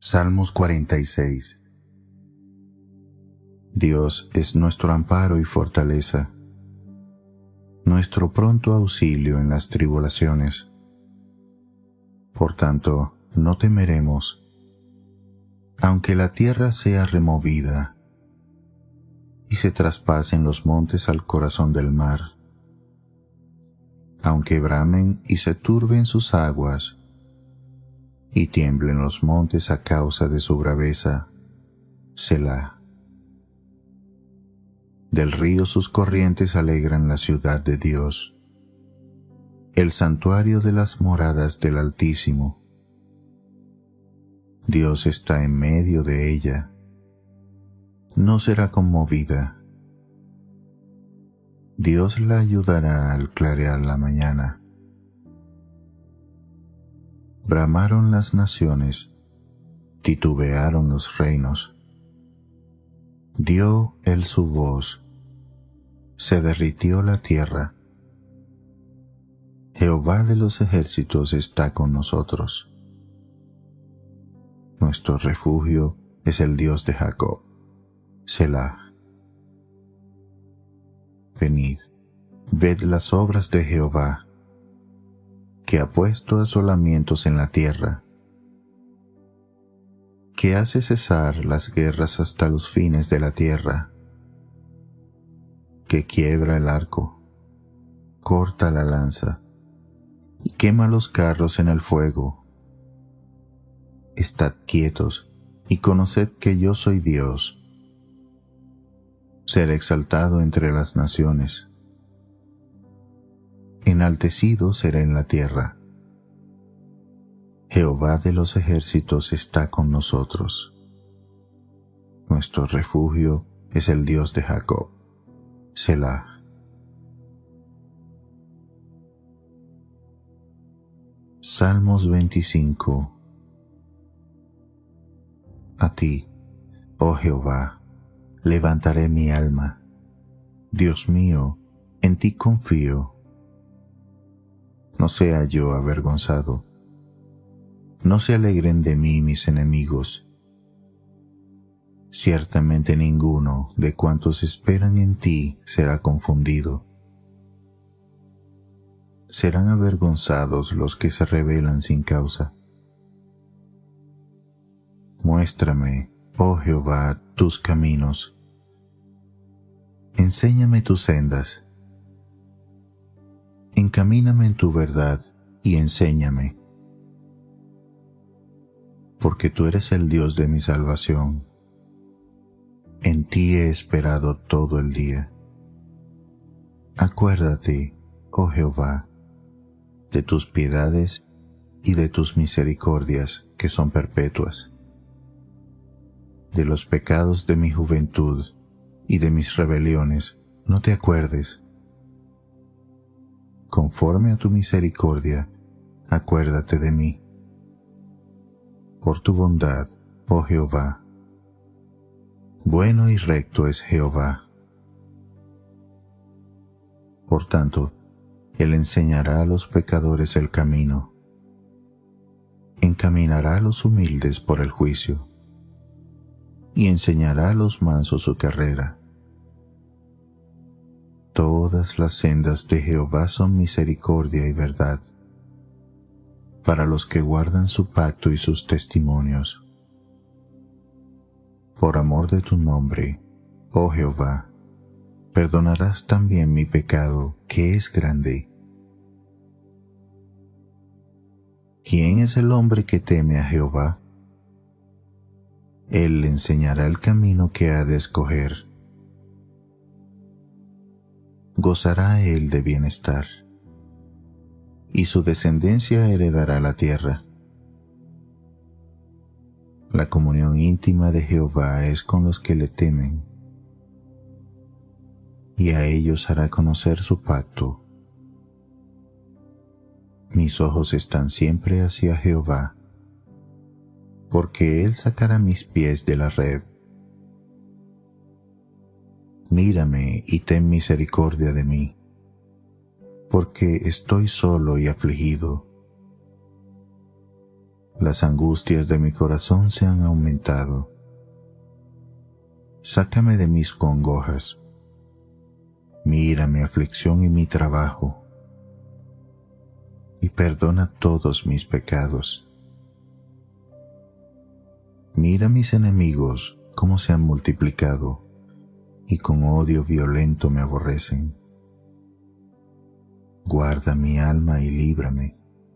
Salmos 46. Dios es nuestro amparo y fortaleza, nuestro pronto auxilio en las tribulaciones. Por tanto, no temeremos, aunque la tierra sea removida y se traspasen los montes al corazón del mar, aunque bramen y se turben sus aguas, y tiemblen los montes a causa de su braveza. Selah. Del río sus corrientes alegran la ciudad de Dios, el santuario de las moradas del Altísimo. Dios está en medio de ella, no será conmovida. Dios la ayudará al clarear la mañana. Bramaron las naciones, titubearon los reinos. Dio él su voz, se derritió la tierra. Jehová de los ejércitos está con nosotros. Nuestro refugio es el Dios de Jacob. Selah. Venid, ved las obras de Jehová, que ha puesto asolamientos en la tierra, que hace cesar las guerras hasta los fines de la tierra, que quiebra el arco, corta la lanza, y quema los carros en el fuego. Estad quietos, y conoced que yo soy Dios. Seré exaltado entre las naciones, enaltecido seré en la tierra. Jehová de los ejércitos está con nosotros. Nuestro refugio es el Dios de Jacob. Selah. Salmos 25. A ti, oh Jehová, levantaré mi alma. Dios mío, en ti confío. No sea yo avergonzado, no se alegren de mí mis enemigos. Ciertamente ninguno de cuantos esperan en ti será confundido. Serán avergonzados los que se rebelan sin causa. Muéstrame, oh Jehová, tus caminos. Enséñame tus sendas. Encamíname en tu verdad y enséñame. Porque tú eres el Dios de mi salvación. En ti he esperado todo el día. Acuérdate, oh Jehová, de tus piedades y de tus misericordias que son perpetuas. De los pecados de mi juventud y de mis rebeliones no te acuerdes. Conforme a tu misericordia, acuérdate de mí. Por tu bondad, oh Jehová. Bueno y recto es Jehová. Por tanto, Él enseñará a los pecadores el camino, encaminará a los humildes por el juicio, y enseñará a los mansos su carrera. Todas las sendas de Jehová son misericordia y verdad, para los que guardan su pacto y sus testimonios. Por amor de tu nombre, oh Jehová, perdonarás también mi pecado, que es grande. ¿Quién es el hombre que teme a Jehová? Él le enseñará el camino que ha de escoger. Gozará él de bienestar, y su descendencia heredará la tierra. La comunión íntima de Jehová es con los que le temen, y a ellos hará conocer su pacto. Mis ojos están siempre hacia Jehová, porque Él sacará mis pies de la red. Mírame y ten misericordia de mí, porque estoy solo y afligido. Las angustias de mi corazón se han aumentado. Sácame de mis congojas. Mira mi aflicción y mi trabajo, y perdona todos mis pecados. Mira mis enemigos cómo se han multiplicado, y con odio violento me aborrecen. Guarda mi alma y líbrame.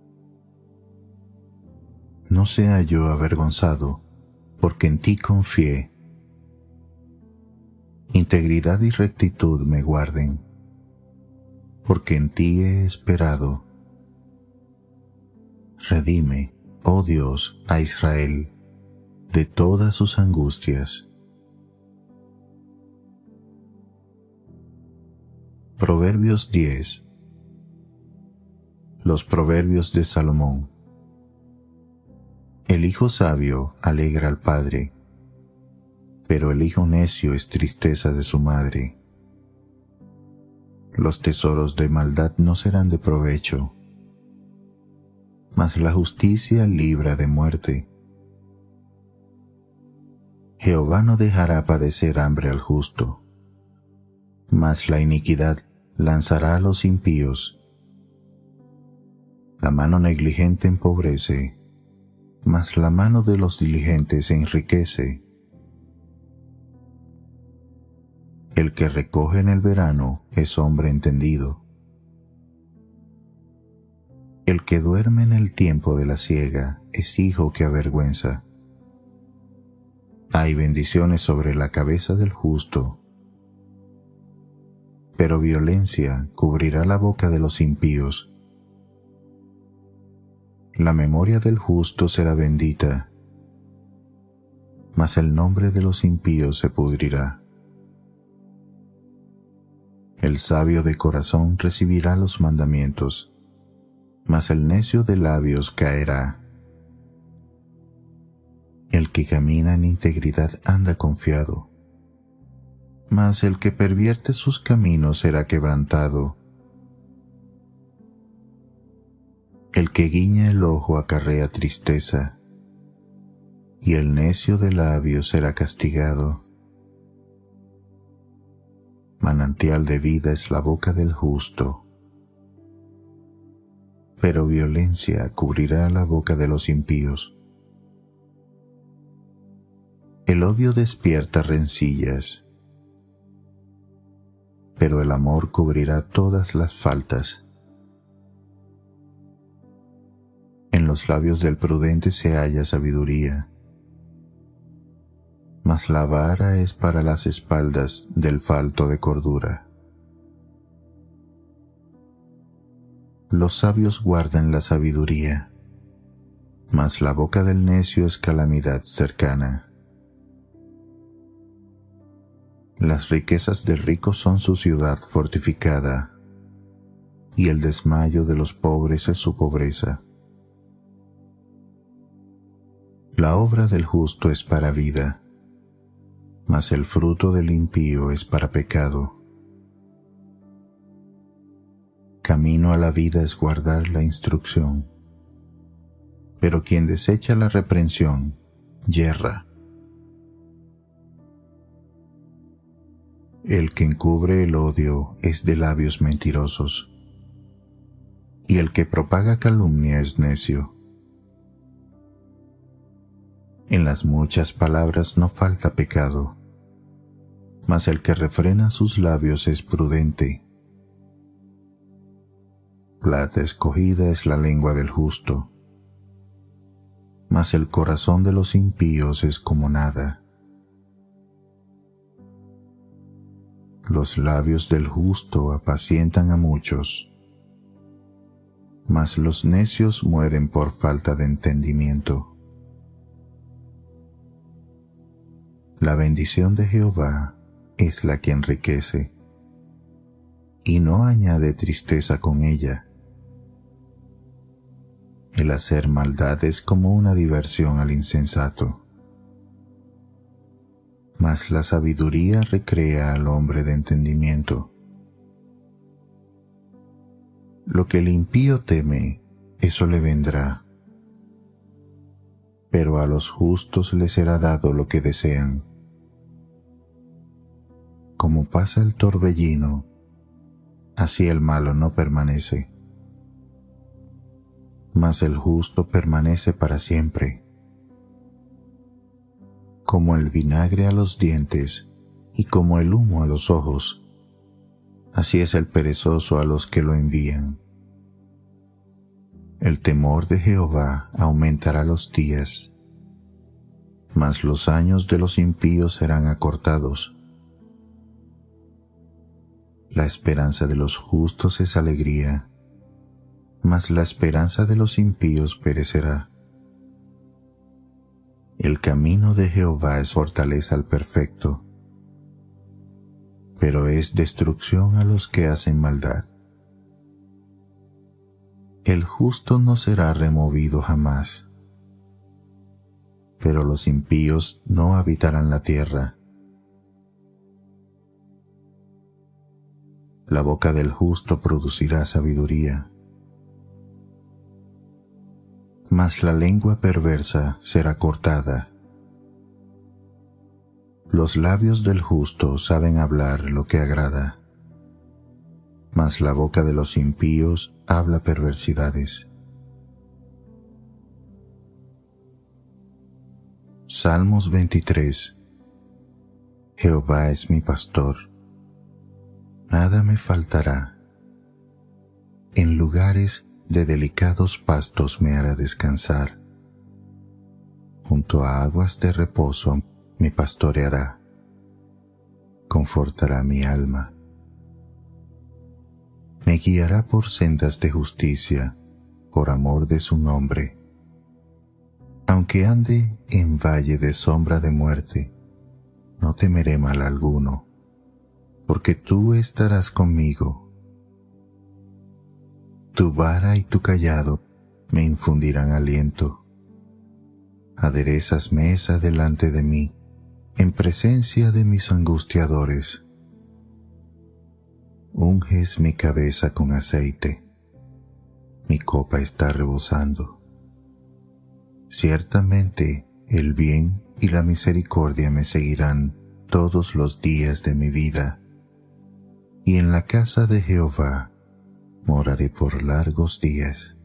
No sea yo avergonzado, porque en ti confié. Integridad y rectitud me guarden, porque en ti he esperado. Redime, oh Dios, a Israel de todas sus angustias. Proverbios 10. Los proverbios de Salomón. El hijo sabio alegra al padre, pero el hijo necio es tristeza de su madre. Los tesoros de maldad no serán de provecho, mas la justicia libra de muerte. Jehová no dejará padecer hambre al justo, mas la iniquidad lanzará a los impíos. La mano negligente empobrece, mas la mano de los diligentes enriquece. El que recoge en el verano es hombre entendido. El que duerme en el tiempo de la siega es hijo que avergüenza. Hay bendiciones sobre la cabeza del justo, pero violencia cubrirá la boca de los impíos. La memoria del justo será bendita, mas el nombre de los impíos se pudrirá. El sabio de corazón recibirá los mandamientos, mas el necio de labios caerá. El que camina en integridad anda confiado, mas el que pervierte sus caminos será quebrantado. El que guiña el ojo acarrea tristeza, y el necio de labios será castigado. Manantial de vida es la boca del justo, pero violencia cubrirá la boca de los impíos. El odio despierta rencillas, pero el amor cubrirá todas las faltas. En los labios del prudente se halla sabiduría, mas la vara es para las espaldas del falto de cordura. Los sabios guardan la sabiduría, mas la boca del necio es calamidad cercana. Las riquezas del rico son su ciudad fortificada, y el desmayo de los pobres es su pobreza. La obra del justo es para vida, mas el fruto del impío es para pecado. Camino a la vida es guardar la instrucción, pero quien desecha la reprensión, yerra. El que encubre el odio es de labios mentirosos, y el que propaga calumnia es necio. En las muchas palabras no falta pecado, mas el que refrena sus labios es prudente. Plata escogida es la lengua del justo, mas el corazón de los impíos es como nada. Los labios del justo apacientan a muchos, mas los necios mueren por falta de entendimiento. La bendición de Jehová es la que enriquece, y no añade tristeza con ella. El hacer maldad es como una diversión al insensato, mas la sabiduría recrea al hombre de entendimiento. Lo que el impío teme, eso le vendrá, pero a los justos les será dado lo que desean. Como pasa el torbellino, así el malo no permanece, mas el justo permanece para siempre. Como el vinagre a los dientes y como el humo a los ojos, así es el perezoso a los que lo envían. El temor de Jehová aumentará los días, mas los años de los impíos serán acortados. La esperanza de los justos es alegría, mas la esperanza de los impíos perecerá. El camino de Jehová es fortaleza al perfecto, pero es destrucción a los que hacen maldad. El justo no será removido jamás, pero los impíos no habitarán la tierra. La boca del justo producirá sabiduría, mas la lengua perversa será cortada. Los labios del justo saben hablar lo que agrada, mas la boca de los impíos habla perversidades. Salmos 23. Jehová es mi pastor, nada me faltará. En lugares de delicados pastos me hará descansar. Junto a aguas de reposo me pastoreará. Confortará mi alma. Me guiará por sendas de justicia, por amor de su nombre. Aunque ande en valle de sombra de muerte, no temeré mal alguno, porque tú estarás conmigo. Tu vara y tu cayado me infundirán aliento. Aderezas mesa delante de mí, en presencia de mis angustiadores. Unges mi cabeza con aceite, mi copa está rebosando. Ciertamente el bien y la misericordia me seguirán todos los días de mi vida, y en la casa de Jehová moraré por largos días.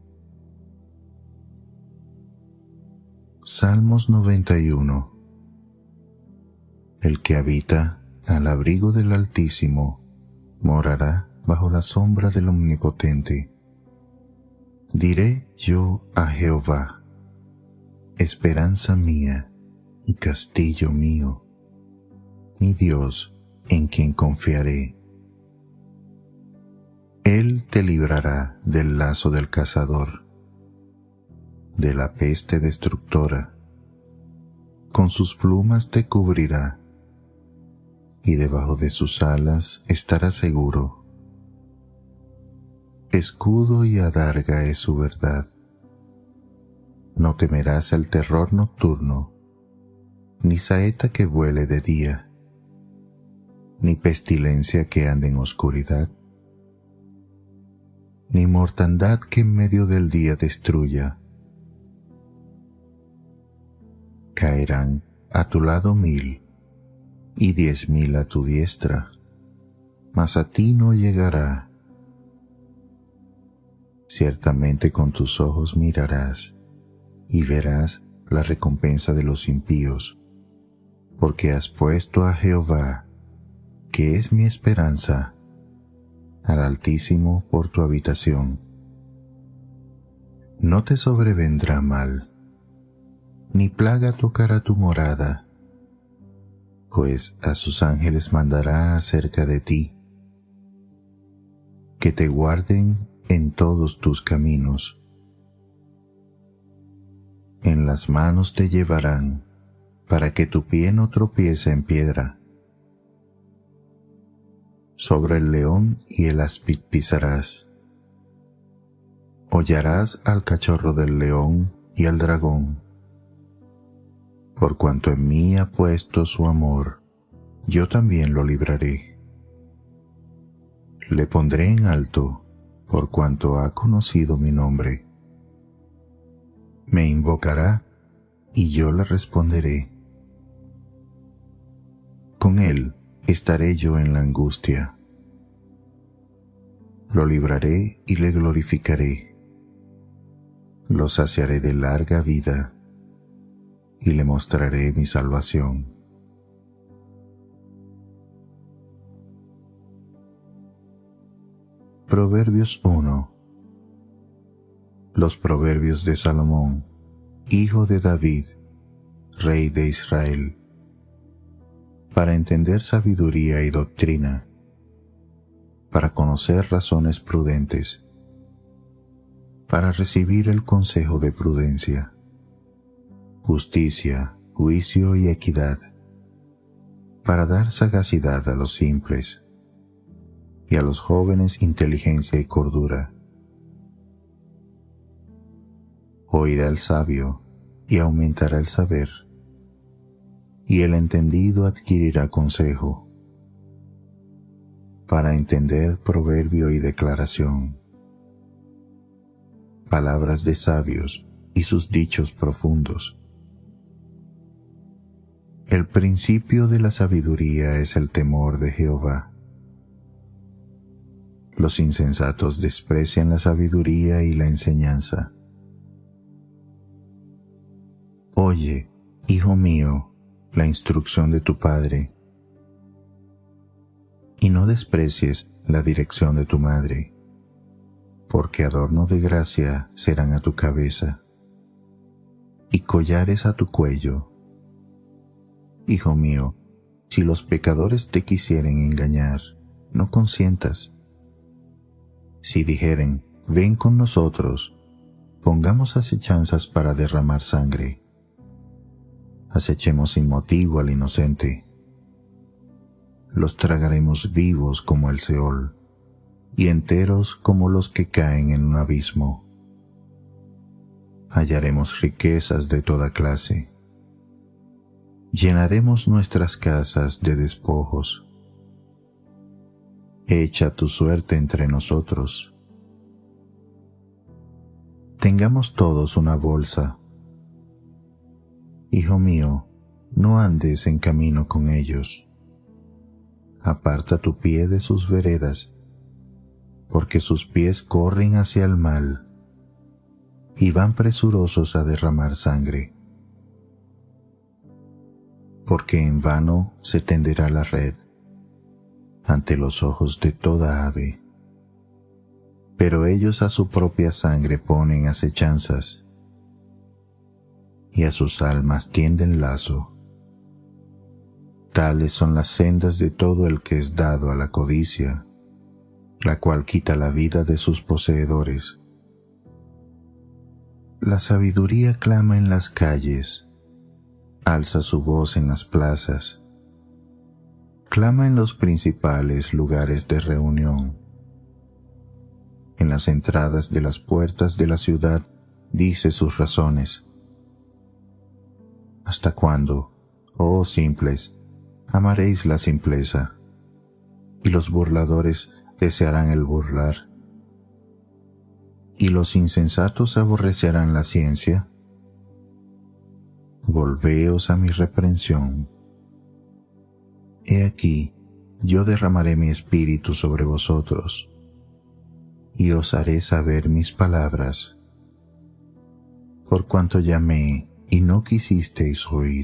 Salmos 91. El que habita al abrigo del Altísimo morará bajo la sombra del Omnipotente. Diré yo a Jehová, esperanza mía y castillo mío, mi Dios en quien confiaré. Él te librará del lazo del cazador, de la peste destructora. Con sus plumas te cubrirá, y debajo de sus alas estarás seguro. Escudo y adarga es su verdad. No temerás el terror nocturno, ni saeta que vuele de día, ni pestilencia que ande en oscuridad, ni mortandad que en medio del día destruya. Caerán a tu lado 1000 y 10,000 a tu diestra, mas a ti no llegará. Ciertamente con tus ojos mirarás y verás la recompensa de los impíos, porque has puesto a Jehová, que es mi esperanza, al Altísimo por tu habitación. No te sobrevendrá mal, ni plaga tocará tu morada, pues a sus ángeles mandará acerca de ti, que te guarden en todos tus caminos. En las manos te llevarán, para que tu pie no tropiece en piedra. Sobre el león y el áspid pisarás. Hollarás al cachorro del león y al dragón. Por cuanto en mí ha puesto su amor, yo también lo libraré. Le pondré en alto, por cuanto ha conocido mi nombre. Me invocará, y yo le responderé. Con él estaré yo en la angustia. Lo libraré y le glorificaré. Lo saciaré de larga vida y le mostraré mi salvación. Proverbios 1. Los proverbios de Salomón, hijo de David, rey de Israel, para entender sabiduría y doctrina, para conocer razones prudentes, para recibir el consejo de prudencia, justicia, juicio y equidad, para dar sagacidad a los simples, y a los jóvenes inteligencia y cordura. Oirá el sabio, y aumentará el saber, y el entendido adquirirá consejo, para entender proverbio y declaración, palabras de sabios y sus dichos profundos. El principio de la sabiduría es el temor de Jehová. Los insensatos desprecian la sabiduría y la enseñanza. Oye, hijo mío, la instrucción de tu padre, y no desprecies la dirección de tu madre, porque adorno de gracia serán a tu cabeza, y collares a tu cuello. Hijo mío, si los pecadores te quisieren engañar, no consientas. Si dijeren, ven con nosotros, pongamos acechanzas para derramar sangre. Acechemos sin motivo al inocente. Los tragaremos vivos como el Seol, y enteros como los que caen en un abismo. Hallaremos riquezas de toda clase. Llenaremos nuestras casas de despojos. Echa tu suerte entre nosotros. Tengamos todos una bolsa. Hijo mío, no andes en camino con ellos. Aparta tu pie de sus veredas, porque sus pies corren hacia el mal y van presurosos a derramar sangre. Porque en vano se tenderá la red ante los ojos de toda ave, pero ellos a su propia sangre ponen acechanzas, y a sus almas tienden lazo. Tales son las sendas de todo el que es dado a la codicia, la cual quita la vida de sus poseedores. La sabiduría clama en las calles, alza su voz en las plazas, clama en los principales lugares de reunión. En las entradas de las puertas de la ciudad dice sus razones. ¿Hasta cuándo, oh simples, amaréis la simpleza, y los burladores desearán el burlar? ¿Y los insensatos aborrecerán la ciencia? Volveos a mi reprensión. He aquí, yo derramaré mi espíritu sobre vosotros, y os haré saber mis palabras. Por cuanto llamé, y no quisisteis oír.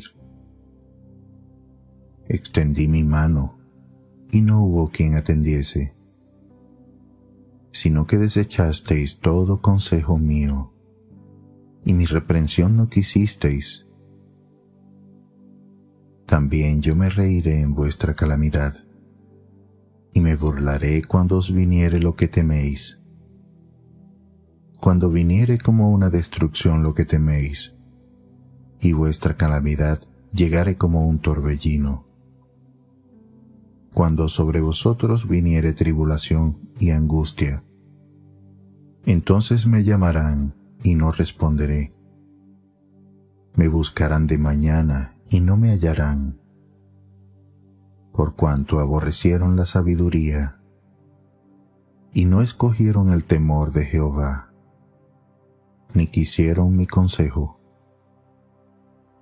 Extendí mi mano, y no hubo quien atendiese, sino que desechasteis todo consejo mío, y mi reprensión no quisisteis. También yo me reiré en vuestra calamidad, y me burlaré cuando os viniere lo que teméis. Cuando viniere como una destrucción lo que teméis, y vuestra calamidad llegare como un torbellino. Cuando sobre vosotros viniere tribulación y angustia, entonces me llamarán y no responderé. Me buscarán de mañana y no me hallarán, por cuanto aborrecieron la sabiduría y no escogieron el temor de Jehová, ni quisieron mi consejo.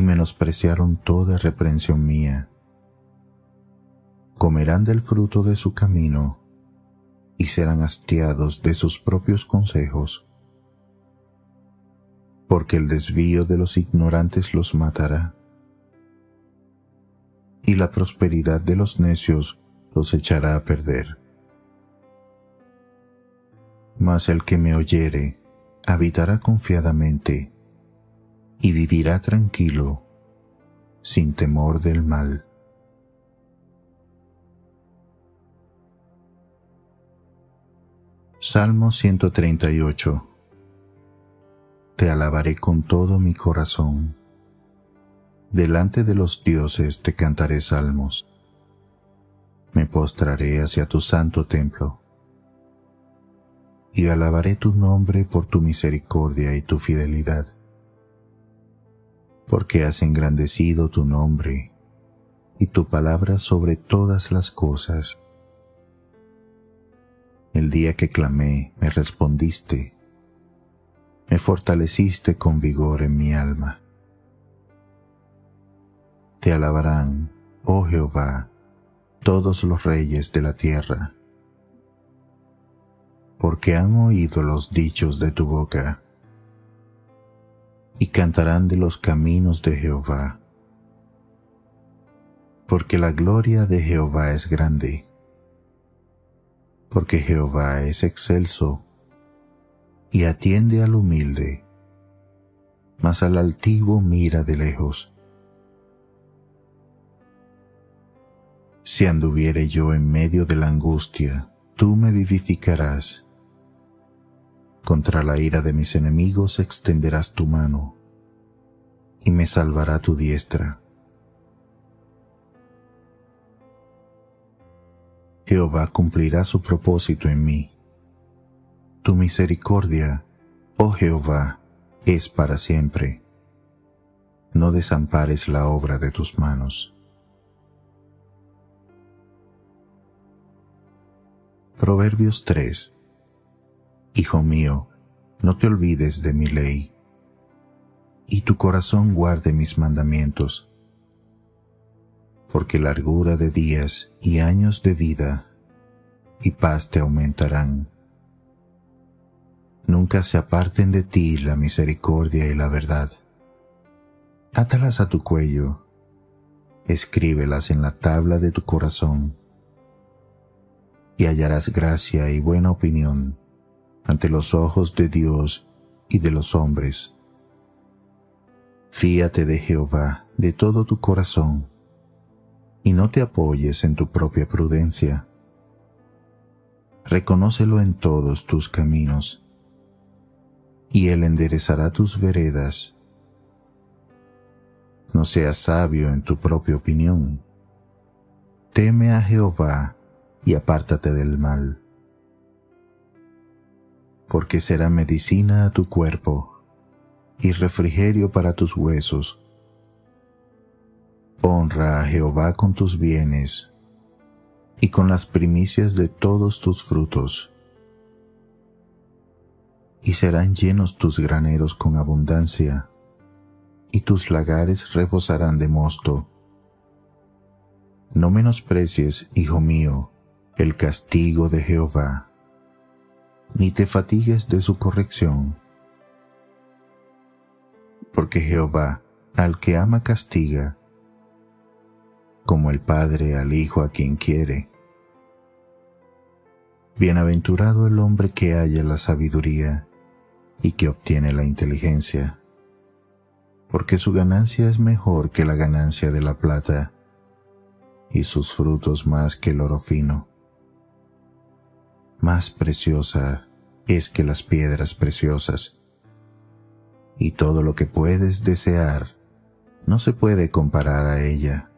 menospreciaron toda reprensión mía. Comerán del fruto de su camino y serán hastiados de sus propios consejos, porque el desvío de los ignorantes los matará, y la prosperidad de los necios los echará a perder. Mas el que me oyere habitará confiadamente y vivirá tranquilo, sin temor del mal. Salmo 138. Te alabaré con todo mi corazón. Delante de los dioses te cantaré salmos. Me postraré hacia tu santo templo y alabaré tu nombre por tu misericordia y tu fidelidad, porque has engrandecido tu nombre y tu palabra sobre todas las cosas. El día que clamé, me respondiste, me fortaleciste con vigor en mi alma. Te alabarán, oh Jehová, todos los reyes de la tierra, porque han oído los dichos de tu boca, y cantarán de los caminos de Jehová, porque la gloria de Jehová es grande, porque Jehová es excelso y atiende al humilde, mas al altivo mira de lejos. Si anduviere yo en medio de la angustia, tú me vivificarás. Contra la ira de mis enemigos extenderás tu mano, y me salvará tu diestra. Jehová cumplirá su propósito en mí. Tu misericordia, oh Jehová, es para siempre. No desampares la obra de tus manos. Proverbios 3. Hijo mío, no te olvides de mi ley, y tu corazón guarde mis mandamientos, porque largura de días y años de vida y paz te aumentarán. Nunca se aparten de ti la misericordia y la verdad. Átalas a tu cuello, escríbelas en la tabla de tu corazón, y hallarás gracia y buena opinión ante los ojos de Dios y de los hombres. Fíate de Jehová de todo tu corazón, y no te apoyes en tu propia prudencia. Reconócelo en todos tus caminos, y Él enderezará tus veredas. No seas sabio en tu propia opinión. Teme a Jehová y apártate del mal, porque será medicina a tu cuerpo y refrigerio para tus huesos. Honra a Jehová con tus bienes y con las primicias de todos tus frutos, y serán llenos tus graneros con abundancia, y tus lagares rebosarán de mosto. No menosprecies, hijo mío, el castigo de Jehová, ni te fatigues de su corrección, porque Jehová al que ama castiga, como el padre al hijo a quien quiere. Bienaventurado el hombre que halla la sabiduría y que obtiene la inteligencia, porque su ganancia es mejor que la ganancia de la plata, y sus frutos más que el oro fino. Más preciosa es que las piedras preciosas, y todo lo que puedes desear no se puede comparar a ella.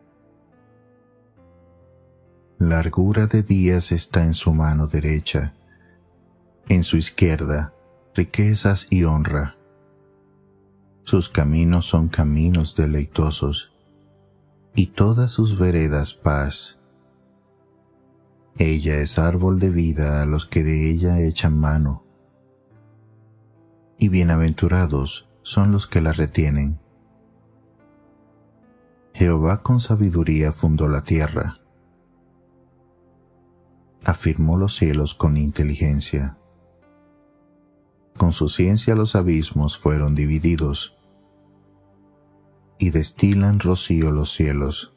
Largura de días está en su mano derecha, en su izquierda riquezas y honra. Sus caminos son caminos deleitosos, y todas sus veredas paz. Ella es árbol de vida a los que de ella echan mano, y bienaventurados son los que la retienen. Jehová con sabiduría fundó la tierra, afirmó los cielos con inteligencia. Con su ciencia los abismos fueron divididos, y destilan rocío los cielos.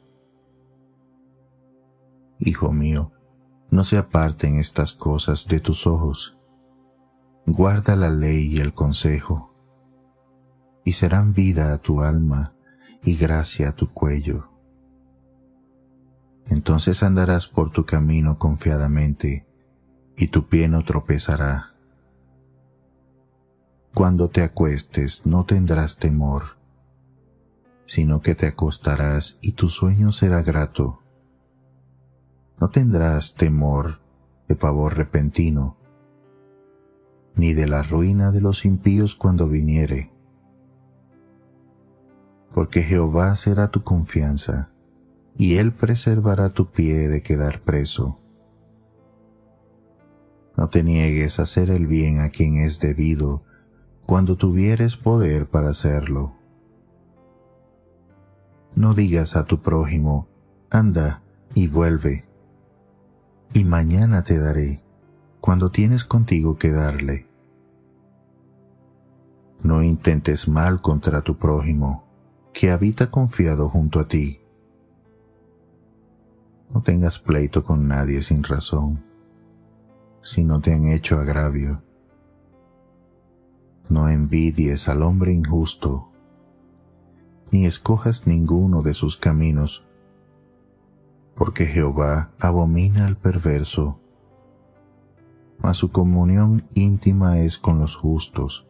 Hijo mío, no se aparten estas cosas de tus ojos. Guarda la ley y el consejo, y serán vida a tu alma y gracia a tu cuello. Entonces andarás por tu camino confiadamente, y tu pie no tropezará. Cuando te acuestes no tendrás temor, sino que te acostarás y tu sueño será grato. No tendrás temor de pavor repentino, ni de la ruina de los impíos cuando viniere, porque Jehová será tu confianza, y Él preservará tu pie de quedar preso. No te niegues a hacer el bien a quien es debido, cuando tuvieres poder para hacerlo. No digas a tu prójimo, anda y vuelve, y mañana te daré, cuando tienes contigo que darle. No intentes mal contra tu prójimo, que habita confiado junto a ti. No tengas pleito con nadie sin razón, si no te han hecho agravio. No envidies al hombre injusto, ni escojas ninguno de sus caminos, porque Jehová abomina al perverso, mas su comunión íntima es con los justos.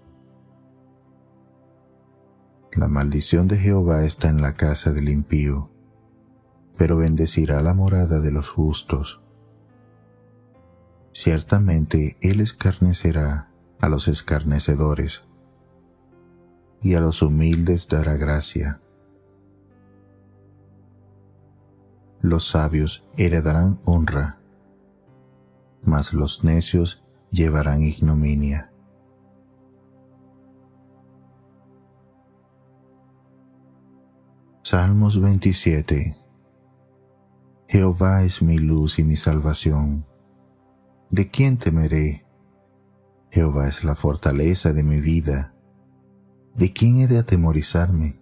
La maldición de Jehová está en la casa del impío, pero bendecirá la morada de los justos. Ciertamente Él escarnecerá a los escarnecedores, y a los humildes dará gracia. Los sabios heredarán honra, mas los necios llevarán ignominia. Salmos 27. Jehová es mi luz y mi salvación. ¿De quién temeré? Jehová es la fortaleza de mi vida. ¿De quién he de atemorizarme?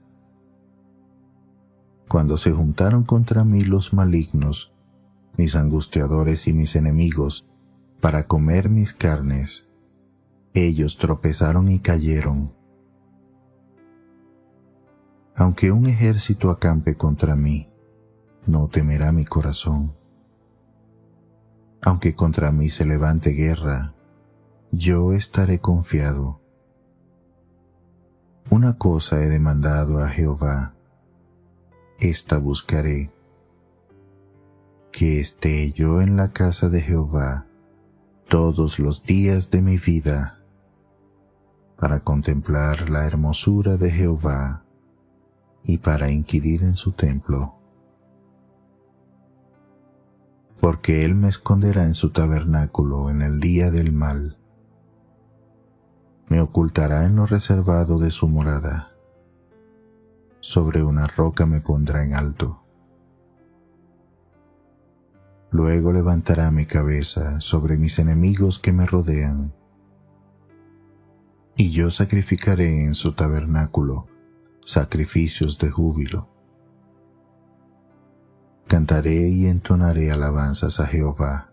Cuando se juntaron contra mí los malignos, mis angustiadores y mis enemigos, para comer mis carnes, ellos tropezaron y cayeron. Aunque un ejército acampe contra mí, no temerá mi corazón. Aunque contra mí se levante guerra, yo estaré confiado. Una cosa he demandado a Jehová, esta buscaré, que esté yo en la casa de Jehová todos los días de mi vida, para contemplar la hermosura de Jehová y para inquirir en su templo. Porque Él me esconderá en su tabernáculo en el día del mal. Me ocultará en lo reservado de su morada. Sobre una roca me pondrá en alto. Luego levantará mi cabeza sobre mis enemigos que me rodean. Y yo sacrificaré en su tabernáculo sacrificios de júbilo. Cantaré y entonaré alabanzas a Jehová.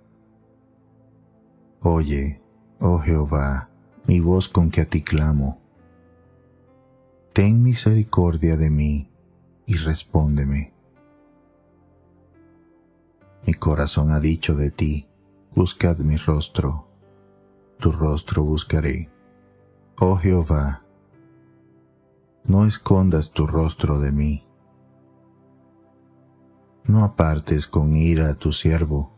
Oye, oh Jehová, mi voz con que a ti clamo. Ten misericordia de mí y respóndeme. Mi corazón ha dicho de ti, buscad mi rostro. Tu rostro buscaré. Oh Jehová, no escondas tu rostro de mí. No apartes con ira a tu siervo.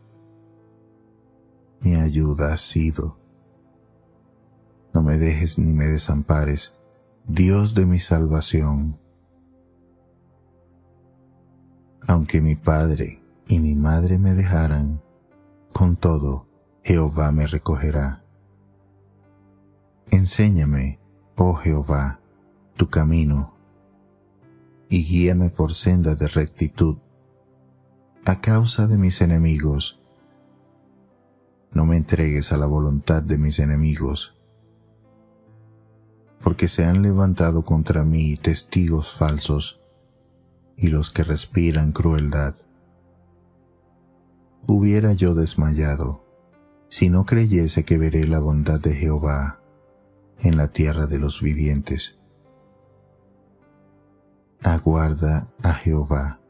Mi ayuda has sido. No me dejes ni me desampares, Dios de mi salvación. Aunque mi padre y mi madre me dejaran, con todo Jehová me recogerá. Enséñame, oh Jehová, tu camino, y guíame por senda de rectitud, a causa de mis enemigos. No me entregues a la voluntad de mis enemigos, porque se han levantado contra mí testigos falsos y los que respiran crueldad. Hubiera yo desmayado si no creyese que veré la bondad de Jehová en la tierra de los vivientes. Aguarda a Jehová.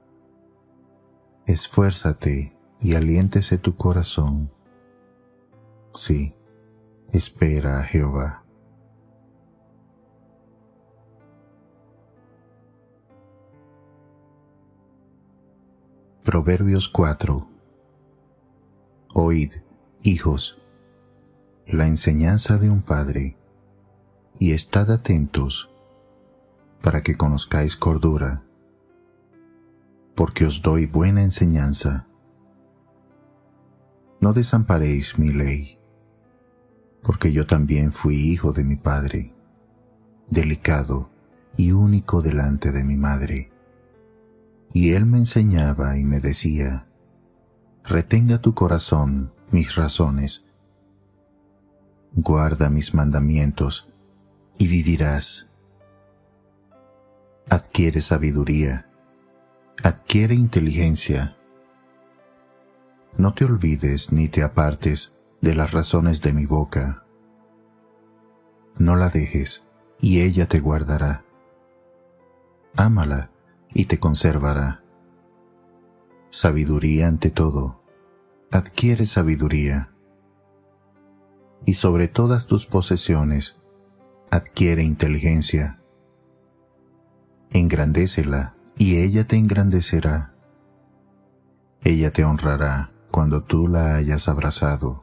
Esfuérzate y aliéntese tu corazón. Sí, espera a Jehová. Proverbios 4. Oíd, hijos, la enseñanza de un padre, y estad atentos para que conozcáis cordura, porque os doy buena enseñanza. No desamparéis mi ley, porque yo también fui hijo de mi padre, delicado y único delante de mi madre. Y él me enseñaba y me decía, retenga tu corazón mis razones, guarda mis mandamientos y vivirás. Adquiere sabiduría, adquiere inteligencia. No te olvides ni te apartes de las razones de mi boca. No la dejes, y ella te guardará. Ámala, y te conservará. Sabiduría ante todo, adquiere sabiduría. Y sobre todas tus posesiones, adquiere inteligencia. Engrandécela, y ella te engrandecerá. Ella te honrará cuando tú la hayas abrazado.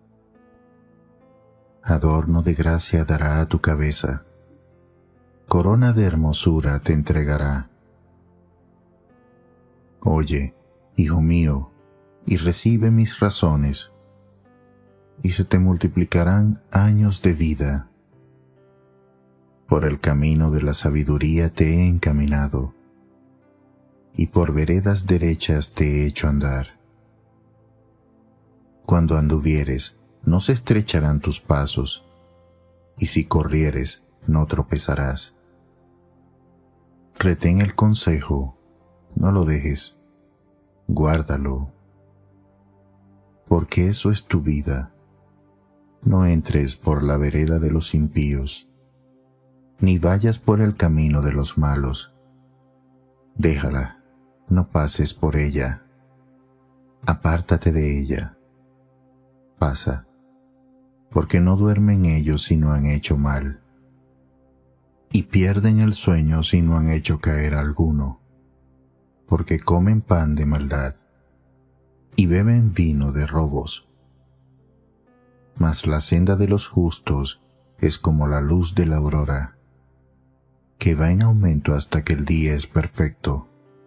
Adorno de gracia dará a tu cabeza, corona de hermosura te entregará. Oye, hijo mío, y recibe mis razones, y se te multiplicarán años de vida. Por el camino de la sabiduría te he encaminado, y por veredas derechas te he hecho andar. Cuando anduvieres, no se estrecharán tus pasos, y si corrieres, no tropezarás. Retén el consejo, no lo dejes, guárdalo, porque eso es tu vida. No entres por la vereda de los impíos, ni vayas por el camino de los malos. Déjala, no pases por ella, apártate de ella. Pasa, porque no duermen ellos si no han hecho mal, y pierden el sueño si no han hecho caer alguno, porque comen pan de maldad y beben vino de robos. Mas la senda de los justos es como la luz de la aurora, que va en aumento hasta que el día es perfecto.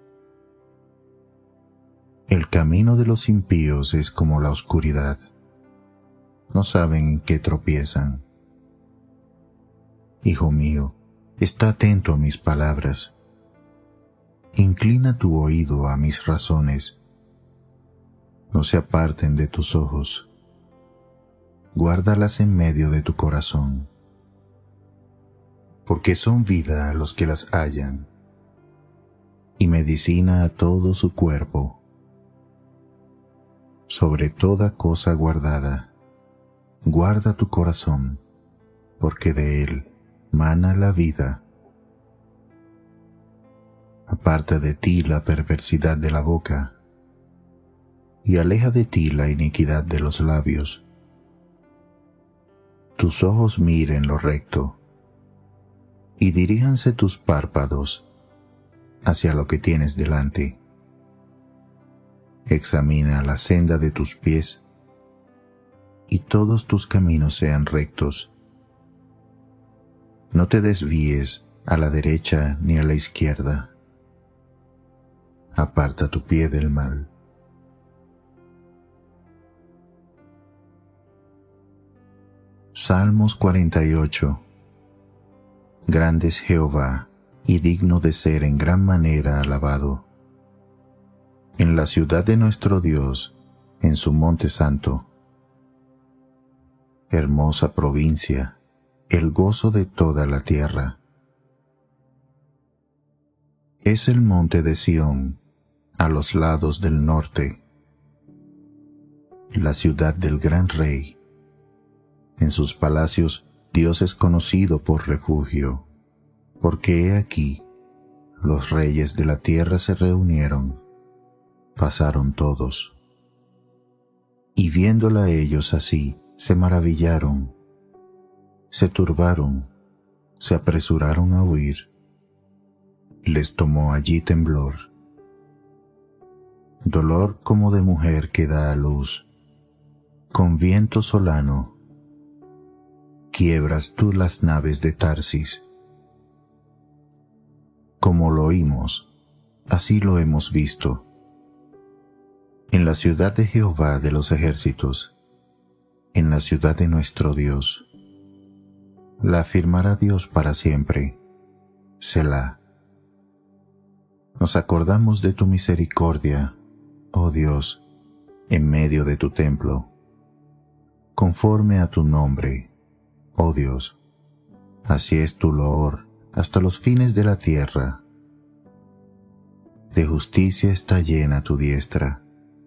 El camino de los impíos es como la oscuridad, no saben en qué tropiezan. Hijo mío, está atento a mis palabras. Inclina tu oído a mis razones. No se aparten de tus ojos. Guárdalas en medio de tu corazón, porque son vida a los que las hallan, y medicina a todo su cuerpo. Sobre toda cosa guardada, guarda tu corazón, porque de él mana la vida. Aparta de ti la perversidad de la boca, y aleja de ti la iniquidad de los labios. Tus ojos miren lo recto, y diríjanse tus párpados hacia lo que tienes delante. Examina la senda de tus pies, y todos tus caminos sean rectos. No te desvíes a la derecha ni a la izquierda. Aparta tu pie del mal. Salmos 48. Grande es Jehová y digno de ser en gran manera alabado. En la ciudad de nuestro Dios, en su monte santo. Hermosa provincia, el gozo de toda la tierra. Es el monte de Sión, a los lados del norte, la ciudad del gran rey. En sus palacios Dios es conocido por refugio, porque he aquí, los reyes de la tierra se reunieron, pasaron todos. Y viéndola ellos así, se maravillaron, se turbaron, se apresuraron a huir. Les tomó allí temblor, dolor como de mujer que da a luz, con viento solano. Quiebras tú las naves de Tarsis. Como lo oímos, así lo hemos visto. En la ciudad de Jehová de los ejércitos, en la ciudad de nuestro Dios. La afirmará Dios para siempre. Selah. Nos acordamos de tu misericordia, oh Dios, en medio de tu templo, conforme a tu nombre, oh Dios. Así es tu loor hasta los fines de la tierra. De justicia está llena tu diestra.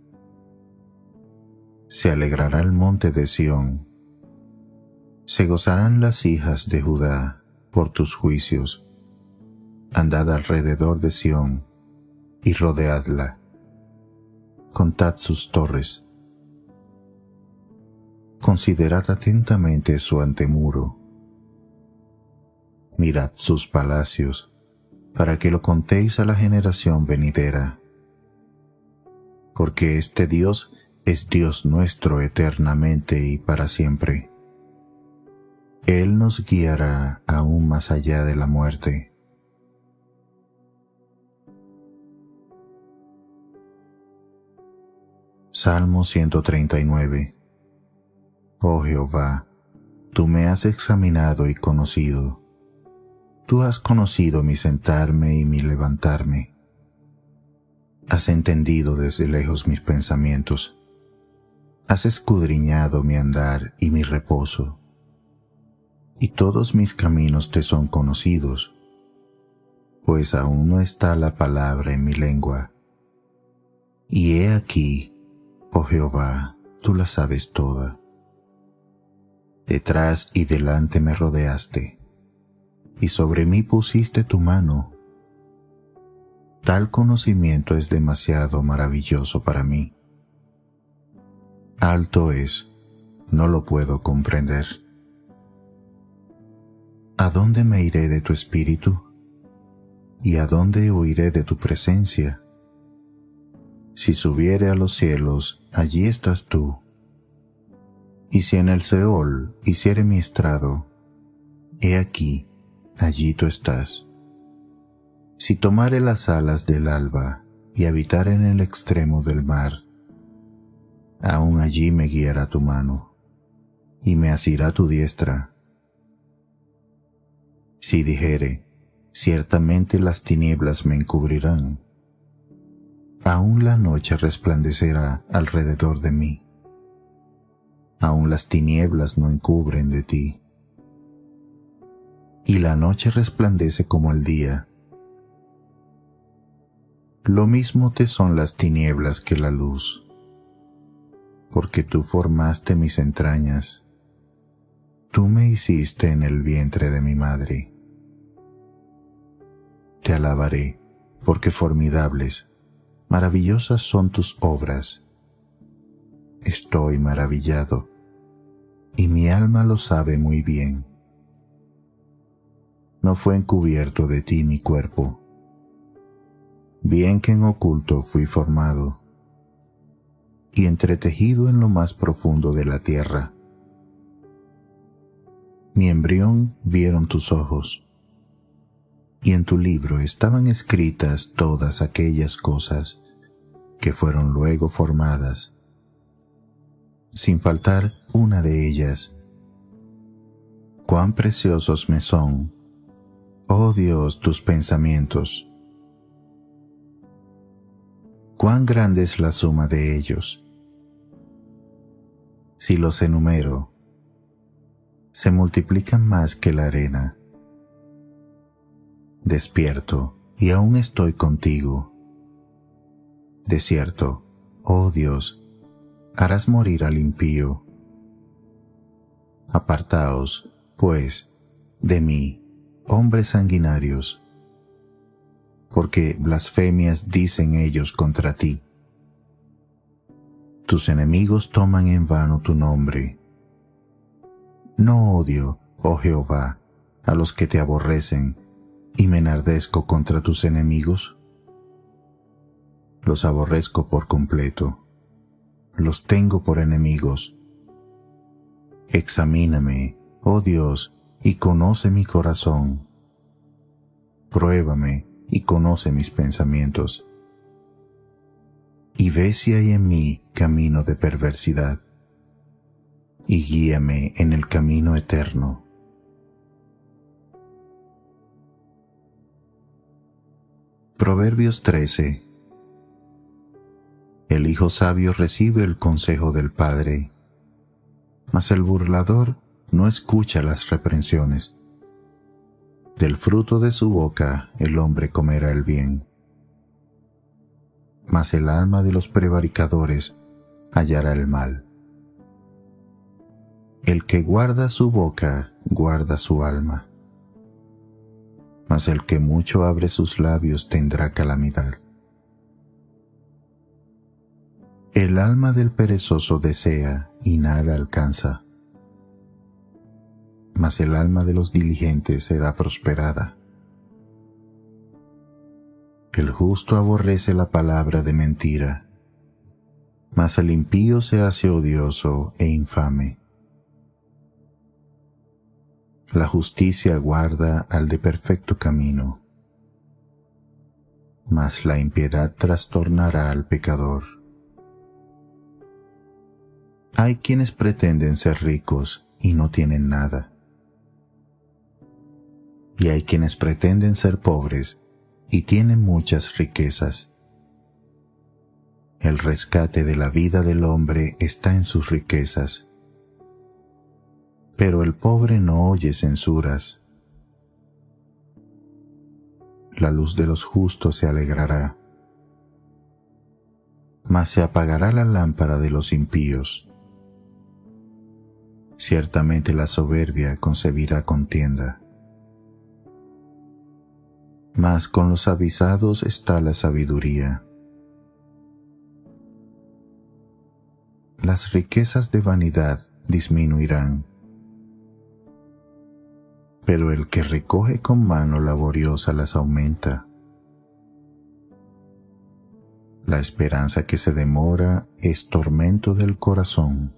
Se alegrará el monte de Sión. Se gozarán las hijas de Judá por tus juicios. Andad alrededor de Sión y rodeadla. Contad sus torres. Considerad atentamente su antemuro. Mirad sus palacios, para que lo contéis a la generación venidera. Porque este Dios es Dios nuestro eternamente y para siempre. Él nos guiará aún más allá de la muerte. Salmo 139. Oh Jehová, tú me has examinado y conocido. Tú has conocido mi sentarme y mi levantarme. Has entendido desde lejos mis pensamientos. Has escudriñado mi andar y mi reposo. Y todos mis caminos te son conocidos, pues aún no está la palabra en mi lengua. Y he aquí, oh Jehová, tú la sabes toda. Detrás y delante me rodeaste, y sobre mí pusiste tu mano. Tal conocimiento es demasiado maravilloso para mí. Alto es, no lo puedo comprender. ¿A dónde me iré de tu espíritu? ¿Y a dónde huiré de tu presencia? Si subiere a los cielos, allí estás tú. Y si en el Seol hiciere mi estrado, he aquí, allí tú estás. Si tomare las alas del alba y habitare en el extremo del mar, aún allí me guiará tu mano, y me asirá tu diestra. Si dijere, ciertamente las tinieblas me encubrirán, aún la noche resplandecerá alrededor de mí. Aún las tinieblas no encubren de ti. Y la noche resplandece como el día. Lo mismo te son las tinieblas que la luz, porque tú formaste mis entrañas. Tú me hiciste en el vientre de mi madre. Te alabaré, porque formidables, maravillosas son tus obras. Estoy maravillado, y mi alma lo sabe muy bien. No fue encubierto de ti mi cuerpo, bien que en oculto fui formado, y entretejido en lo más profundo de la tierra. Mi embrión vieron tus ojos, y en tu libro estaban escritas todas aquellas cosas que fueron luego formadas, sin faltar una de ellas. Cuán preciosos me son, oh Dios, tus pensamientos. Cuán grande es la suma de ellos. Si los enumero, se multiplican más que la arena. Despierto y aún estoy contigo. De cierto, oh Dios, harás morir al impío. Apartaos, pues, de mí, hombres sanguinarios, porque blasfemias dicen ellos contra ti. Tus enemigos toman en vano tu nombre. No odio, oh Jehová, a los que te aborrecen, y me enardezco contra tus enemigos. Los aborrezco por completo, los tengo por enemigos. Examíname, oh Dios, y conoce mi corazón. Pruébame y conoce mis pensamientos. Y ve si hay en mí camino de perversidad, y guíame en el camino eterno. Proverbios 13. El hijo sabio recibe el consejo del padre, mas el burlador no escucha las reprensiones. Del fruto de su boca el hombre comerá el bien, mas el alma de los prevaricadores hallará el mal. El que guarda su boca guarda su alma, mas el que mucho abre sus labios tendrá calamidad. El alma del perezoso desea y nada alcanza, mas el alma de los diligentes será prosperada. El justo aborrece la palabra de mentira, mas el impío se hace odioso e infame. La justicia guarda al de perfecto camino, mas la impiedad trastornará al pecador. Hay quienes pretenden ser ricos y no tienen nada, y hay quienes pretenden ser pobres y tienen muchas riquezas. El rescate de la vida del hombre está en sus riquezas, pero el pobre no oye censuras. La luz de los justos se alegrará, mas se apagará la lámpara de los impíos. Ciertamente la soberbia concebirá contienda, mas con los avisados está la sabiduría. Las riquezas de vanidad disminuirán, pero el que recoge con mano laboriosa las aumenta. La esperanza que se demora es tormento del corazón,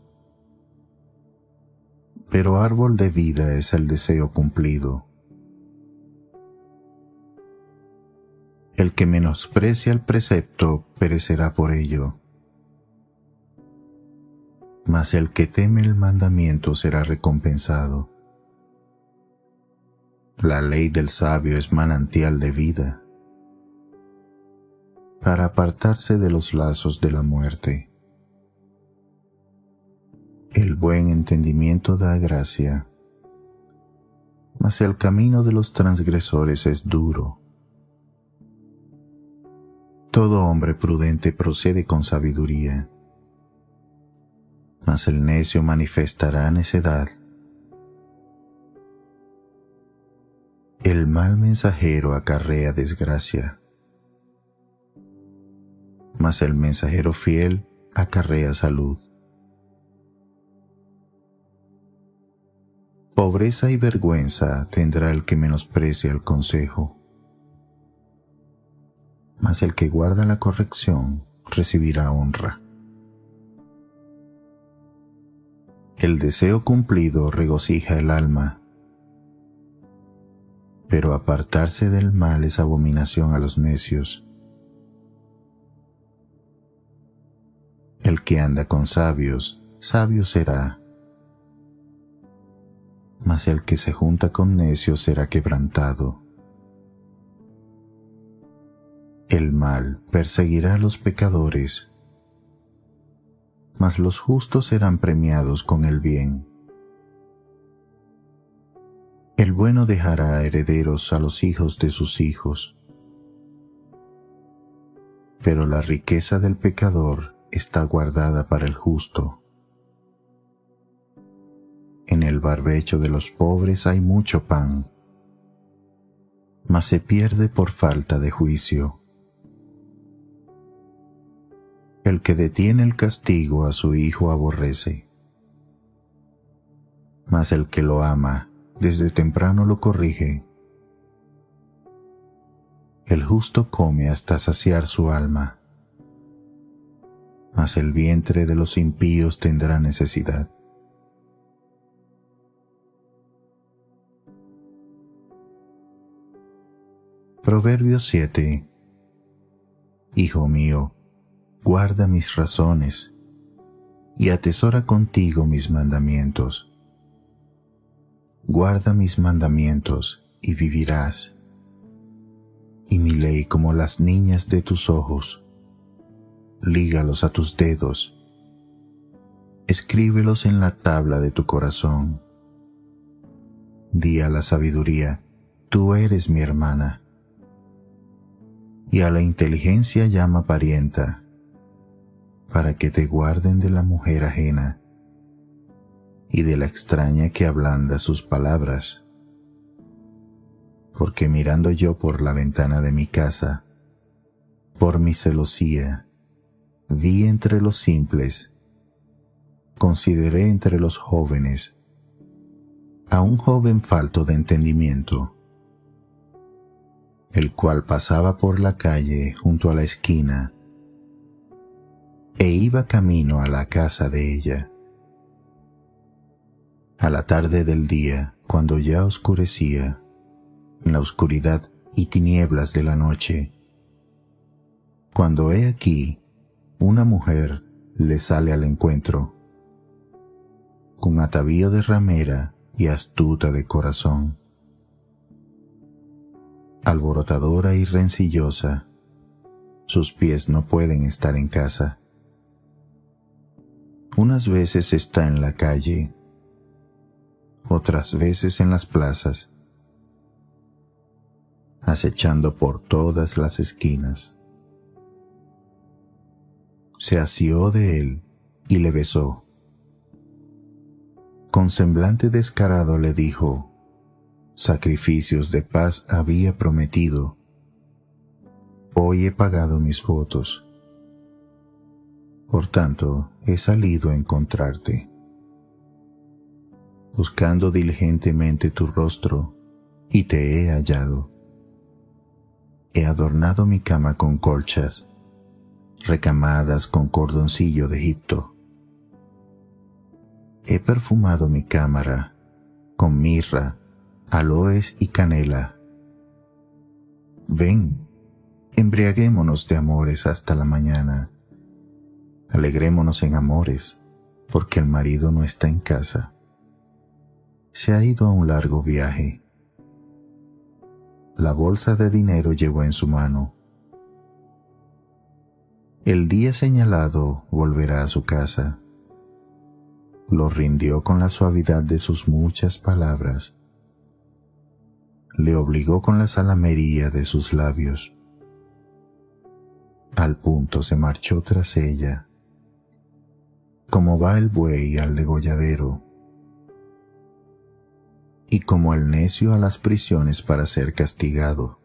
pero árbol de vida es el deseo cumplido. El que menosprecia el precepto perecerá por ello, mas el que teme el mandamiento será recompensado. La ley del sabio es manantial de vida, para apartarse de los lazos de la muerte. El buen entendimiento da gracia, mas el camino de los transgresores es duro. Todo hombre prudente procede con sabiduría, mas el necio manifestará necedad. El mal mensajero acarrea desgracia, mas el mensajero fiel acarrea salud. Pobreza y vergüenza tendrá el que menosprecia el consejo, mas el que guarda la corrección recibirá honra. El deseo cumplido regocija el alma, pero apartarse del mal es abominación a los necios. El que anda con sabios, sabio será, mas el que se junta con necios será quebrantado. El mal perseguirá a los pecadores, mas los justos serán premiados con el bien. El bueno dejará herederos a los hijos de sus hijos, pero la riqueza del pecador está guardada para el justo. En el barbecho de los pobres hay mucho pan, mas se pierde por falta de juicio. El que detiene el castigo a su hijo aborrece, mas el que lo ama desde temprano lo corrige. El justo come hasta saciar su alma, mas el vientre de los impíos tendrá necesidad. Proverbios 7. Hijo mío, guarda mis razones y atesora contigo mis mandamientos. Guarda mis mandamientos y vivirás, y mi ley como las niñas de tus ojos. Lígalos a tus dedos, escríbelos en la tabla de tu corazón. Di a la sabiduría, tú eres mi hermana, y a la inteligencia llama parienta, para que te guarden de la mujer ajena y de la extraña que ablanda sus palabras. Porque mirando yo por la ventana de mi casa, por mi celosía, vi entre los simples, consideré entre los jóvenes, a un joven falto de entendimiento, el cual pasaba por la calle junto a la esquina, e iba camino a la casa de ella. A la tarde del día, cuando ya oscurecía, en la oscuridad y tinieblas de la noche, cuando he aquí, una mujer le sale al encuentro, con atavío de ramera y astuta de corazón, alborotadora y rencillosa, sus pies no pueden estar en casa. Unas veces está en la calle, otras veces en las plazas, acechando por todas las esquinas. Se asió de él y le besó. Con semblante descarado le dijo, sacrificios de paz había prometido, hoy he pagado mis votos. Por tanto, he salido a encontrarte, buscando diligentemente tu rostro, y te he hallado. He adornado mi cama con colchas, recamadas con cordoncillo de Egipto. He perfumado mi cámara con mirra, aloes y canela. Ven, embriaguémonos de amores hasta la mañana. Alegrémonos en amores, porque el marido no está en casa. Se ha ido a un largo viaje. La bolsa de dinero llevó en su mano. El día señalado volverá a su casa. Lo rindió con la suavidad de sus muchas palabras. Le obligó con la salamería de sus labios. Al punto se marchó tras ella, como va el buey al degolladero, y como el necio a las prisiones para ser castigado,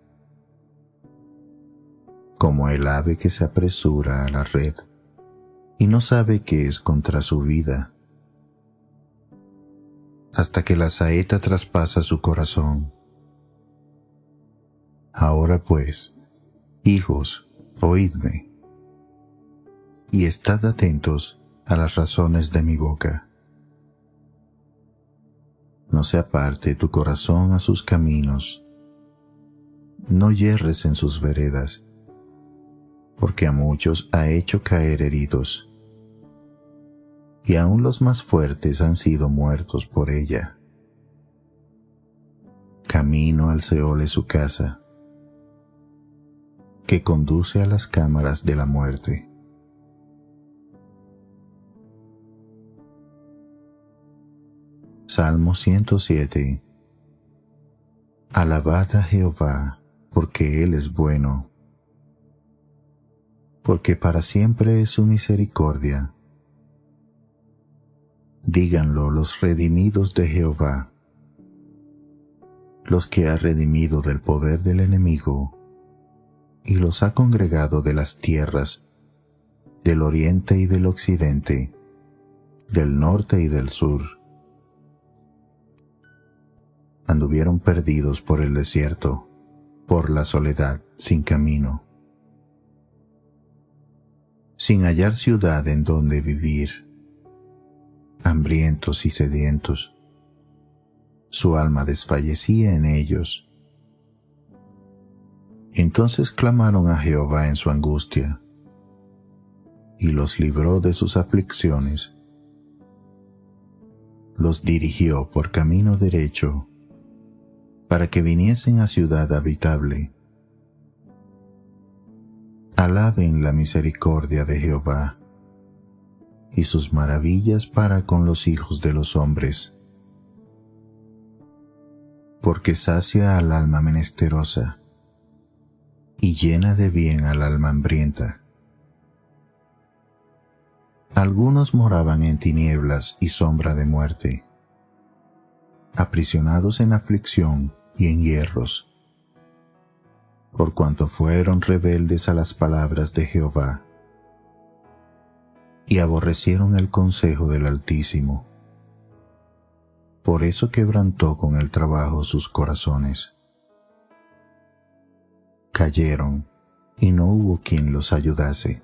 como el ave que se apresura a la red y no sabe que es contra su vida, hasta que la saeta traspasa su corazón. Ahora pues, hijos, oídme, y estad atentos a las razones de mi boca. No se aparte tu corazón a sus caminos, no yerres en sus veredas, porque a muchos ha hecho caer heridos, y aun los más fuertes han sido muertos por ella. Camino al Seol es su casa, que conduce a las cámaras de la muerte. Salmo 107. Alabad a Jehová, porque Él es bueno, porque para siempre es su misericordia. Díganlo los redimidos de Jehová, los que ha redimido del poder del enemigo, y los ha congregado de las tierras, del oriente y del occidente, del norte y del sur. Anduvieron perdidos por el desierto, por la soledad, sin camino, sin hallar ciudad en donde vivir, hambrientos y sedientos. Su alma desfallecía en ellos. Entonces clamaron a Jehová en su angustia, y los libró de sus aflicciones. Los dirigió por camino derecho, para que viniesen a ciudad habitable. Alaben la misericordia de Jehová, y sus maravillas para con los hijos de los hombres. Porque sacia al alma menesterosa, y llena de bien al alma hambrienta. Algunos moraban en tinieblas y sombra de muerte, aprisionados en aflicción y en hierros, por cuanto fueron rebeldes a las palabras de Jehová, y aborrecieron el consejo del Altísimo. Por eso quebrantó con el trabajo sus corazones. Cayeron, y no hubo quien los ayudase.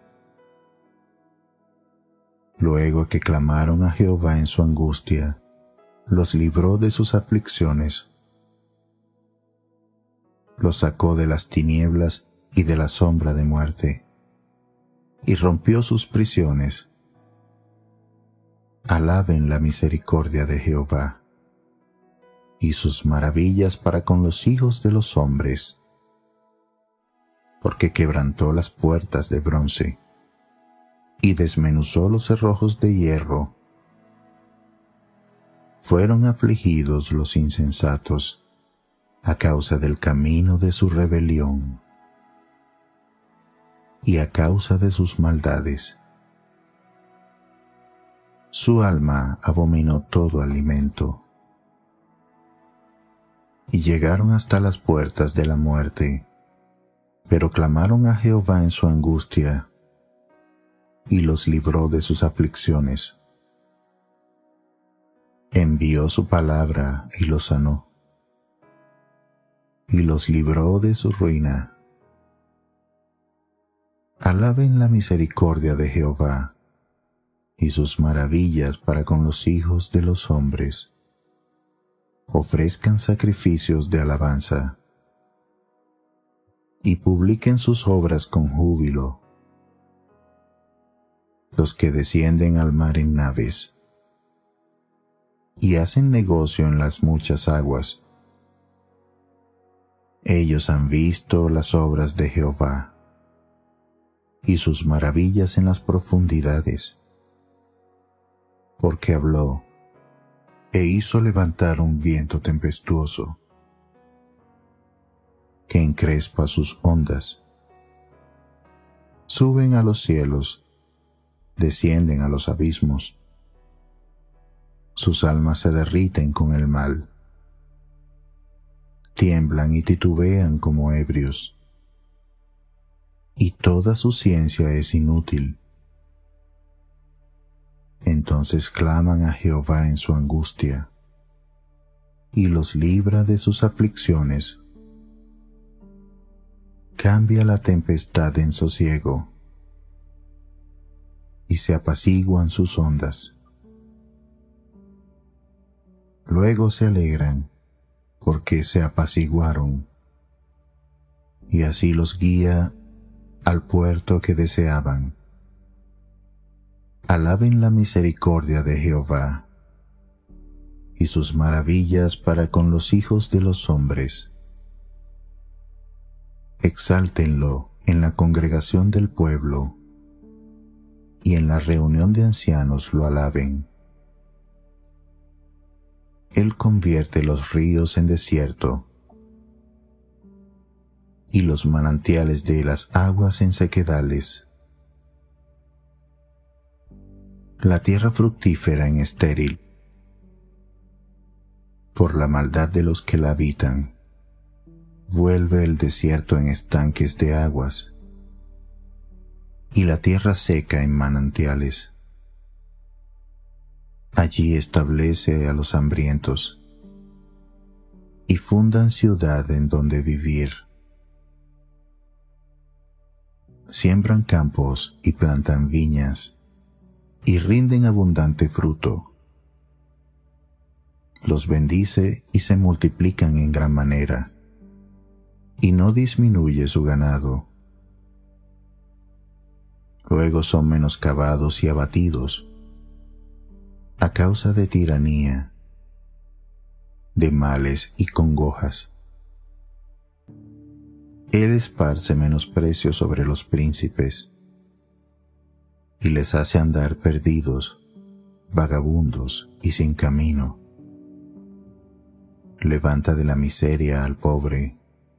Luego que clamaron a Jehová en su angustia, los libró de sus aflicciones. Los sacó de las tinieblas y de la sombra de muerte, y rompió sus prisiones. Alaben la misericordia de Jehová, y sus maravillas para con los hijos de los hombres, porque quebrantó las puertas de bronce, y desmenuzó los cerrojos de hierro. Fueron afligidos los insensatos, a causa del camino de su rebelión, y a causa de sus maldades. Su alma abominó todo alimento, y llegaron hasta las puertas de la muerte, pero clamaron a Jehová en su angustia, y los libró de sus aflicciones. Envió su palabra y los sanó, y los libró de su ruina. Alaben la misericordia de Jehová, y sus maravillas para con los hijos de los hombres. Ofrezcan sacrificios de alabanza, y publiquen sus obras con júbilo. Los que descienden al mar en naves, y hacen negocio en las muchas aguas. Ellos han visto las obras de Jehová, y sus maravillas en las profundidades. Porque habló, e hizo levantar un viento tempestuoso, que encrespa sus ondas. Suben a los cielos, descienden a los abismos. Sus almas se derriten con el mal. Tiemblan y titubean como ebrios, y toda su ciencia es inútil. Entonces claman a Jehová en su angustia, y los libra de sus aflicciones. Cambia la tempestad en sosiego, y se apaciguan sus ondas. Luego se alegran, porque se apaciguaron, y así los guía al puerto que deseaban. Alaben la misericordia de Jehová, y sus maravillas para con los hijos de los hombres. Exáltenlo en la congregación del pueblo y en la reunión de ancianos lo alaben. Él convierte los ríos en desierto y los manantiales de las aguas en sequedales. La tierra fructífera en estéril, por la maldad de los que la habitan, vuelve el desierto en estanques de aguas, y la tierra seca en manantiales. Allí establece a los hambrientos, y fundan ciudad en donde vivir. Siembran campos y plantan viñas, y rinden abundante fruto. Los bendice y se multiplican en gran manera, y no disminuye su ganado. Luego son menoscabados y abatidos a causa de tiranía, de males y congojas. Él esparce menosprecio sobre los príncipes y les hace andar perdidos, vagabundos y sin camino. Levanta de la miseria al pobre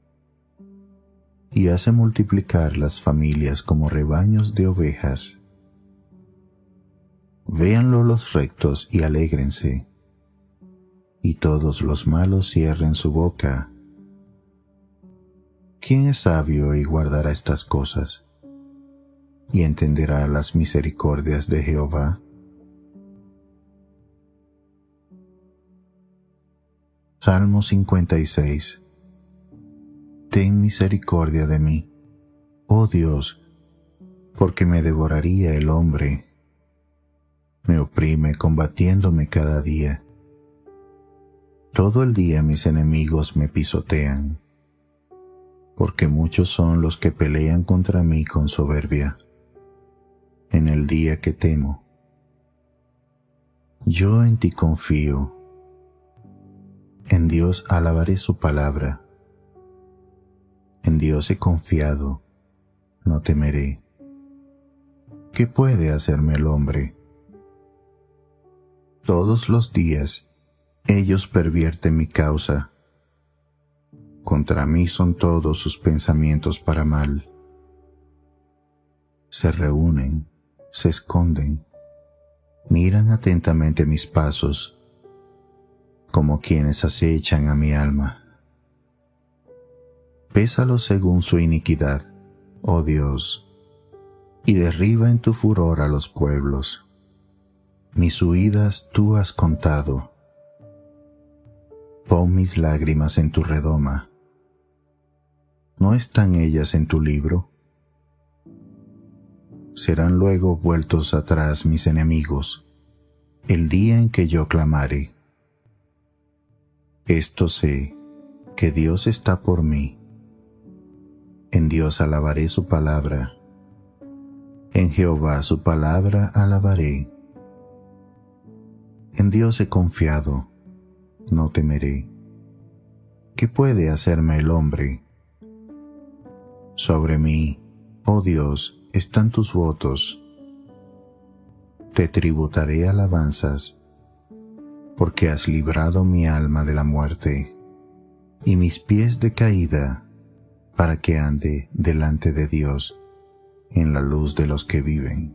y hace multiplicar las familias como rebaños de ovejas. Véanlo los rectos y alégrense, y todos los malos cierren su boca. ¿Quién es sabio y guardará estas cosas, y entenderá las misericordias de Jehová? Salmo 56. Ten misericordia de mí, oh Dios, porque me devoraría el hombre. Me oprime combatiéndome cada día. Todo el día mis enemigos me pisotean, porque muchos son los que pelean contra mí con soberbia, en el día que temo. Yo en ti confío. En Dios alabaré su palabra. En Dios he confiado, no temeré. ¿Qué puede hacerme el hombre? Todos los días ellos pervierten mi causa. Contra mí son todos sus pensamientos para mal. Se reúnen, se esconden, miran atentamente mis pasos, como quienes acechan a mi alma. Pésalos según su iniquidad, oh Dios, y derriba en tu furor a los pueblos. Mis huidas tú has contado. Pon mis lágrimas en tu redoma. ¿No están ellas en tu libro? Serán luego vueltos atrás mis enemigos, el día en que yo clamare. Esto sé, que Dios está por mí. En Dios alabaré su palabra. En Jehová su palabra alabaré. En Dios he confiado, no temeré. ¿Qué puede hacerme el hombre? Sobre mí, oh Dios, están tus votos. Te tributaré alabanzas, porque has librado mi alma de la muerte, y mis pies de caída, para que ande delante de Dios en la luz de los que viven.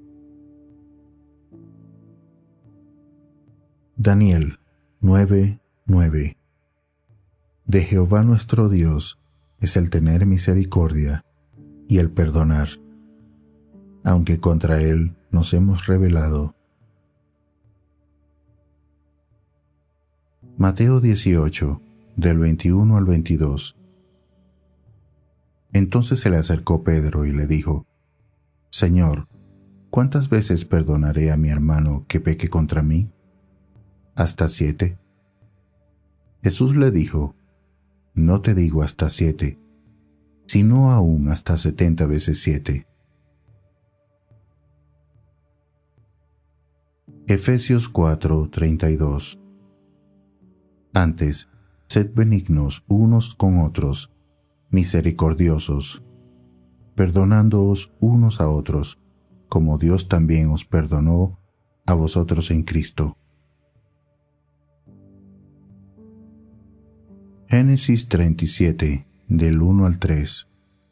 Daniel 9:9. De Jehová nuestro Dios es el tener misericordia y el perdonar, aunque contra Él nos hemos rebelado. Mateo 18, del 21 al 22. Entonces se le acercó Pedro y le dijo: Señor, ¿cuántas veces perdonaré a mi hermano que peque contra mí? ¿Hasta 7? Jesús le dijo: No te digo hasta 7, sino aún hasta 70 veces 7. Efesios 4:32. Antes, sed benignos unos con otros, misericordiosos, perdonándoos unos a otros, como Dios también os perdonó a vosotros en Cristo. Génesis 37, del 1 al 3.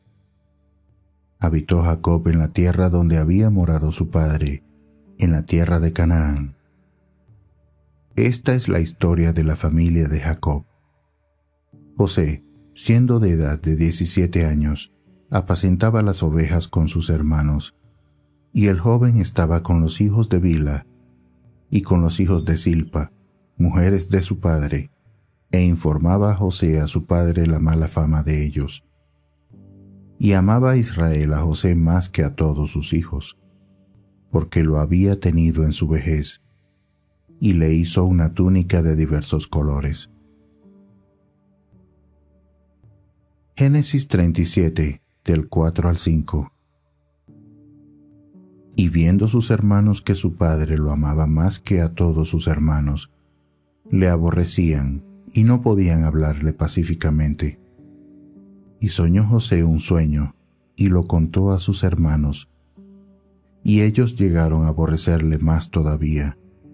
Habitó Jacob en la tierra donde había morado su padre, en la tierra de Canaán. Esta es la historia de la familia de Jacob. José, siendo de edad de 17 años, apacentaba las ovejas con sus hermanos, y el joven estaba con los hijos de Bilha y con los hijos de Zilpa, mujeres de su padre, e informaba a José a su padre la mala fama de ellos. Y amaba a Israel a José más que a todos sus hijos, porque lo había tenido en su vejez, y le hizo una túnica de diversos colores. Génesis 37, del 4 al 5. Y viendo sus hermanos que su padre lo amaba más que a todos sus hermanos, le aborrecían y no podían hablarle pacíficamente. Y soñó José un sueño, y lo contó a sus hermanos, y ellos llegaron a aborrecerle más todavía.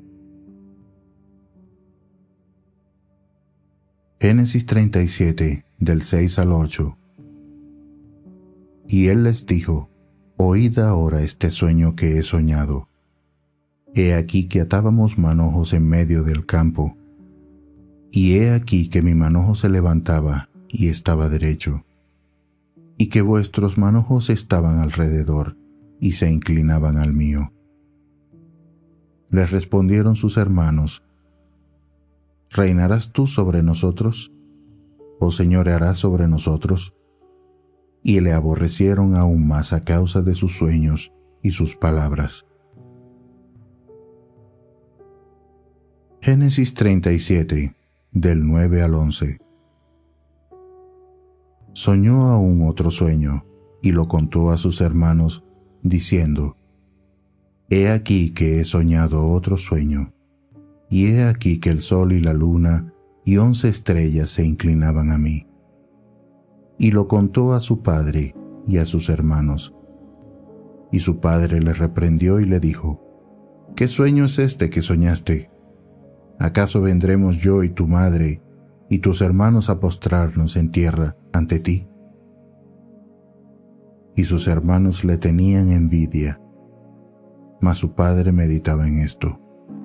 Génesis 37, del 6 al 8. Y él les dijo: Oíd ahora este sueño que he soñado. He aquí que atábamos manojos en medio del campo, y he aquí que mi manojo se levantaba y estaba derecho, y que vuestros manojos estaban alrededor y se inclinaban al mío. Les respondieron sus hermanos: ¿Reinarás tú sobre nosotros? ¿O señorearás sobre nosotros? Y le aborrecieron aún más a causa de sus sueños y sus palabras. Génesis 37, del 9 al 11. Soñó aún otro sueño, y lo contó a sus hermanos, diciendo: He aquí que he soñado otro sueño, y he aquí que el sol y la luna y 11 estrellas se inclinaban a mí. Y lo contó a su padre y a sus hermanos. Y su padre le reprendió y le dijo: ¿Qué sueño es este que soñaste? ¿Acaso vendremos yo y tu madre y tus hermanos a postrarnos en tierra ante ti? Y sus hermanos le tenían envidia, mas su padre meditaba en esto.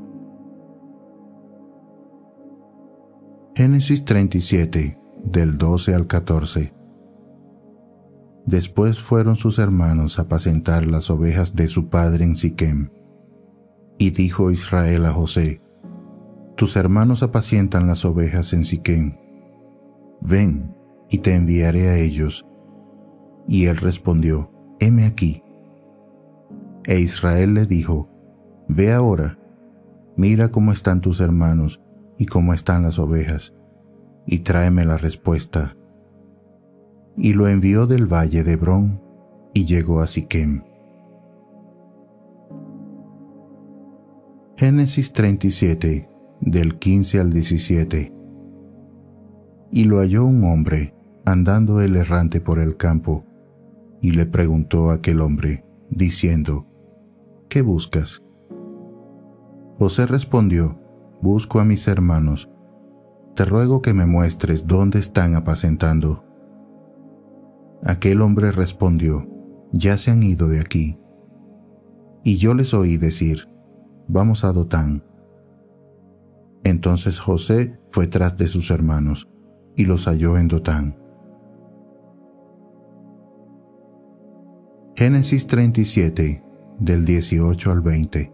Génesis 37, del 12 al 14. Después fueron sus hermanos a apacentar las ovejas de su padre en Siquem. Y dijo Israel a José: Tus hermanos apacientan las ovejas en Siquem. Ven, y te enviaré a ellos. Y él respondió: Heme aquí. E Israel le dijo: Ve ahora, mira cómo están tus hermanos y cómo están las ovejas, y tráeme la respuesta. Y lo envió del valle de Hebrón, y llegó a Siquem. Génesis 37, del 15 al 17. Y lo halló un hombre, andando él errante por el campo, y le preguntó a aquel hombre, diciendo: ¿Qué buscas? José respondió: Busco a mis hermanos. Te ruego que me muestres dónde están apacentando. Aquel hombre respondió: Ya se han ido de aquí. Y yo les oí decir: Vamos a Dotán. Entonces José fue tras de sus hermanos, y los halló en Dotán. Génesis 37, del 18 al 20.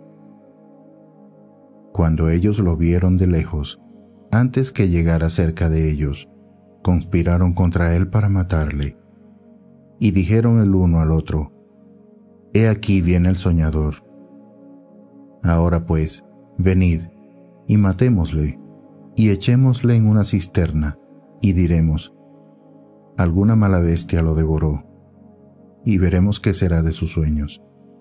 Cuando ellos lo vieron de lejos, antes que llegara cerca de ellos, conspiraron contra él para matarle. Y dijeron el uno al otro: He aquí viene el soñador. Ahora pues, venid, y matémosle, y echémosle en una cisterna, y diremos: Alguna mala bestia lo devoró, y veremos qué será de sus sueños.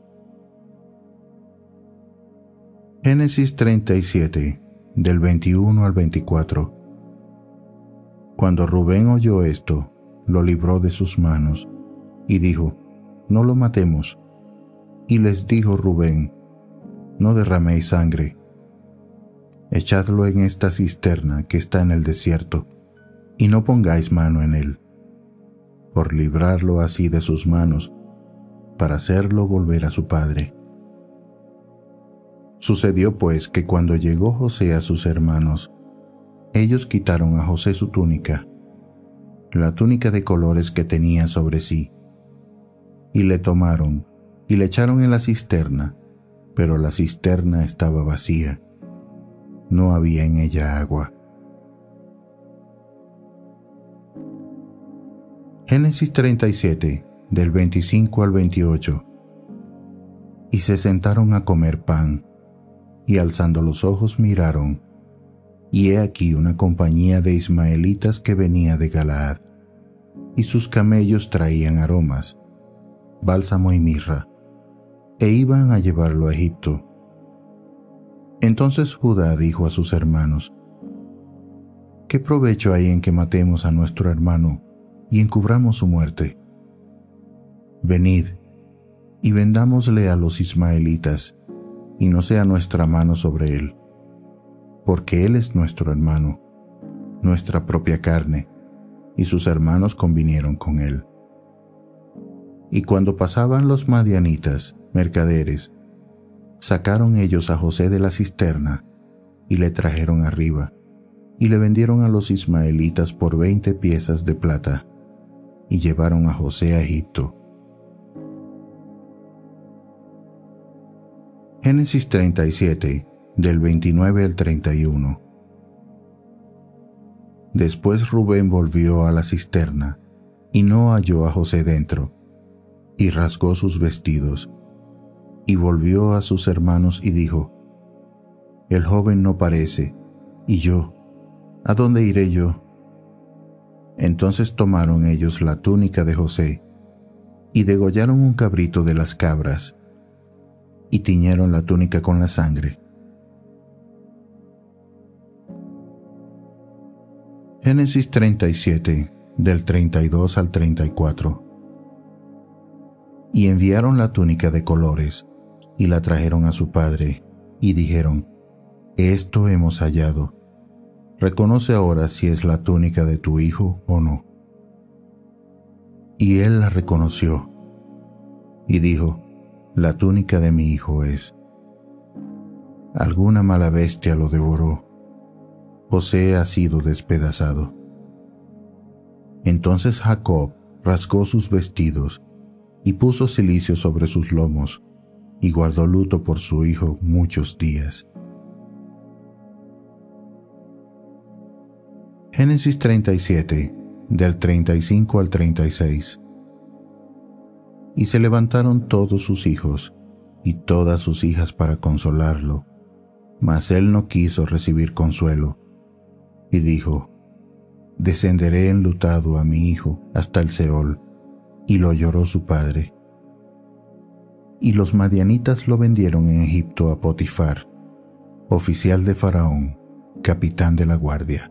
Génesis 37, del 21 al 24. Cuando Rubén oyó esto, lo libró de sus manos, y dijo: no lo matemos. Y les dijo Rubén: no derraméis sangre. Echadlo en esta cisterna que está en el desierto, y no pongáis mano en él, por librarlo así de sus manos, para hacerlo volver a su padre. Sucedió pues que cuando llegó José a sus hermanos, ellos quitaron a José su túnica, la túnica de colores que tenía sobre sí, y le tomaron y le echaron en la cisterna, pero la cisterna estaba vacía, no había en ella agua. Génesis 37, del 25 al 28. Y se sentaron a comer pan, y alzando los ojos miraron, y he aquí una compañía de ismaelitas que venía de Galaad, y sus camellos traían aromas, bálsamo y mirra, e iban a llevarlo a Egipto. Entonces Judá dijo a sus hermanos: ¿qué provecho hay en que matemos a nuestro hermano y encubramos su muerte? Venid, y vendámosle a los ismaelitas, y no sea nuestra mano sobre él, porque él es nuestro hermano, nuestra propia carne, y sus hermanos convinieron con él. Y cuando pasaban los madianitas, mercaderes, sacaron ellos a José de la cisterna, y le trajeron arriba, y le vendieron a los ismaelitas por 20 piezas de plata, y llevaron a José a Egipto. Génesis 37, del 29 al 31. Después Rubén volvió a la cisterna, y no halló a José dentro, y rasgó sus vestidos, y volvió a sus hermanos y dijo: el joven no parece, y yo, ¿a dónde iré yo? Entonces tomaron ellos la túnica de José, y degollaron un cabrito de las cabras, y tiñeron la túnica con la sangre. Génesis 37, del 32 al 34. Y enviaron la túnica de colores, y la trajeron a su padre, y dijeron: esto hemos hallado. Reconoce ahora si es la túnica de tu hijo o no. Y él la reconoció, y dijo: la túnica de mi hijo es. Alguna mala bestia lo devoró. José ha sido despedazado. Entonces Jacob rasgó sus vestidos, y puso cilicio sobre sus lomos, y guardó luto por su hijo muchos días. Génesis 37, del 35 al 36. Y se levantaron todos sus hijos y todas sus hijas para consolarlo, mas él no quiso recibir consuelo, y dijo: descenderé enlutado a mi hijo hasta el Seol. Y lo lloró su padre. Y los madianitas lo vendieron en Egipto a Potifar, oficial de Faraón, capitán de la guardia.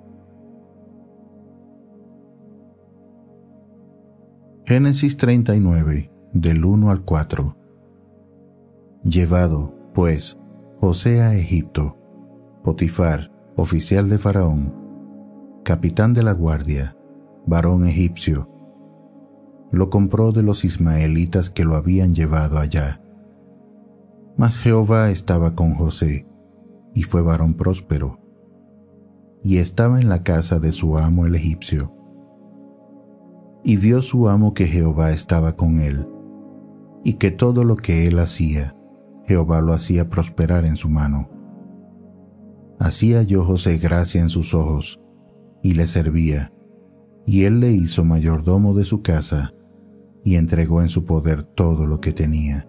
Génesis 39, del 1 al 4. Llevado, pues, José a Egipto, Potifar, oficial de Faraón, capitán de la guardia, varón egipcio, lo compró de los ismaelitas que lo habían llevado allá. Mas Jehová estaba con José, y fue varón próspero, y estaba en la casa de su amo el egipcio. Y vio su amo que Jehová estaba con él, y que todo lo que él hacía, Jehová lo hacía prosperar en su mano. Así halló José gracia en sus ojos, y le servía, y él le hizo mayordomo de su casa, y entregó en su poder todo lo que tenía.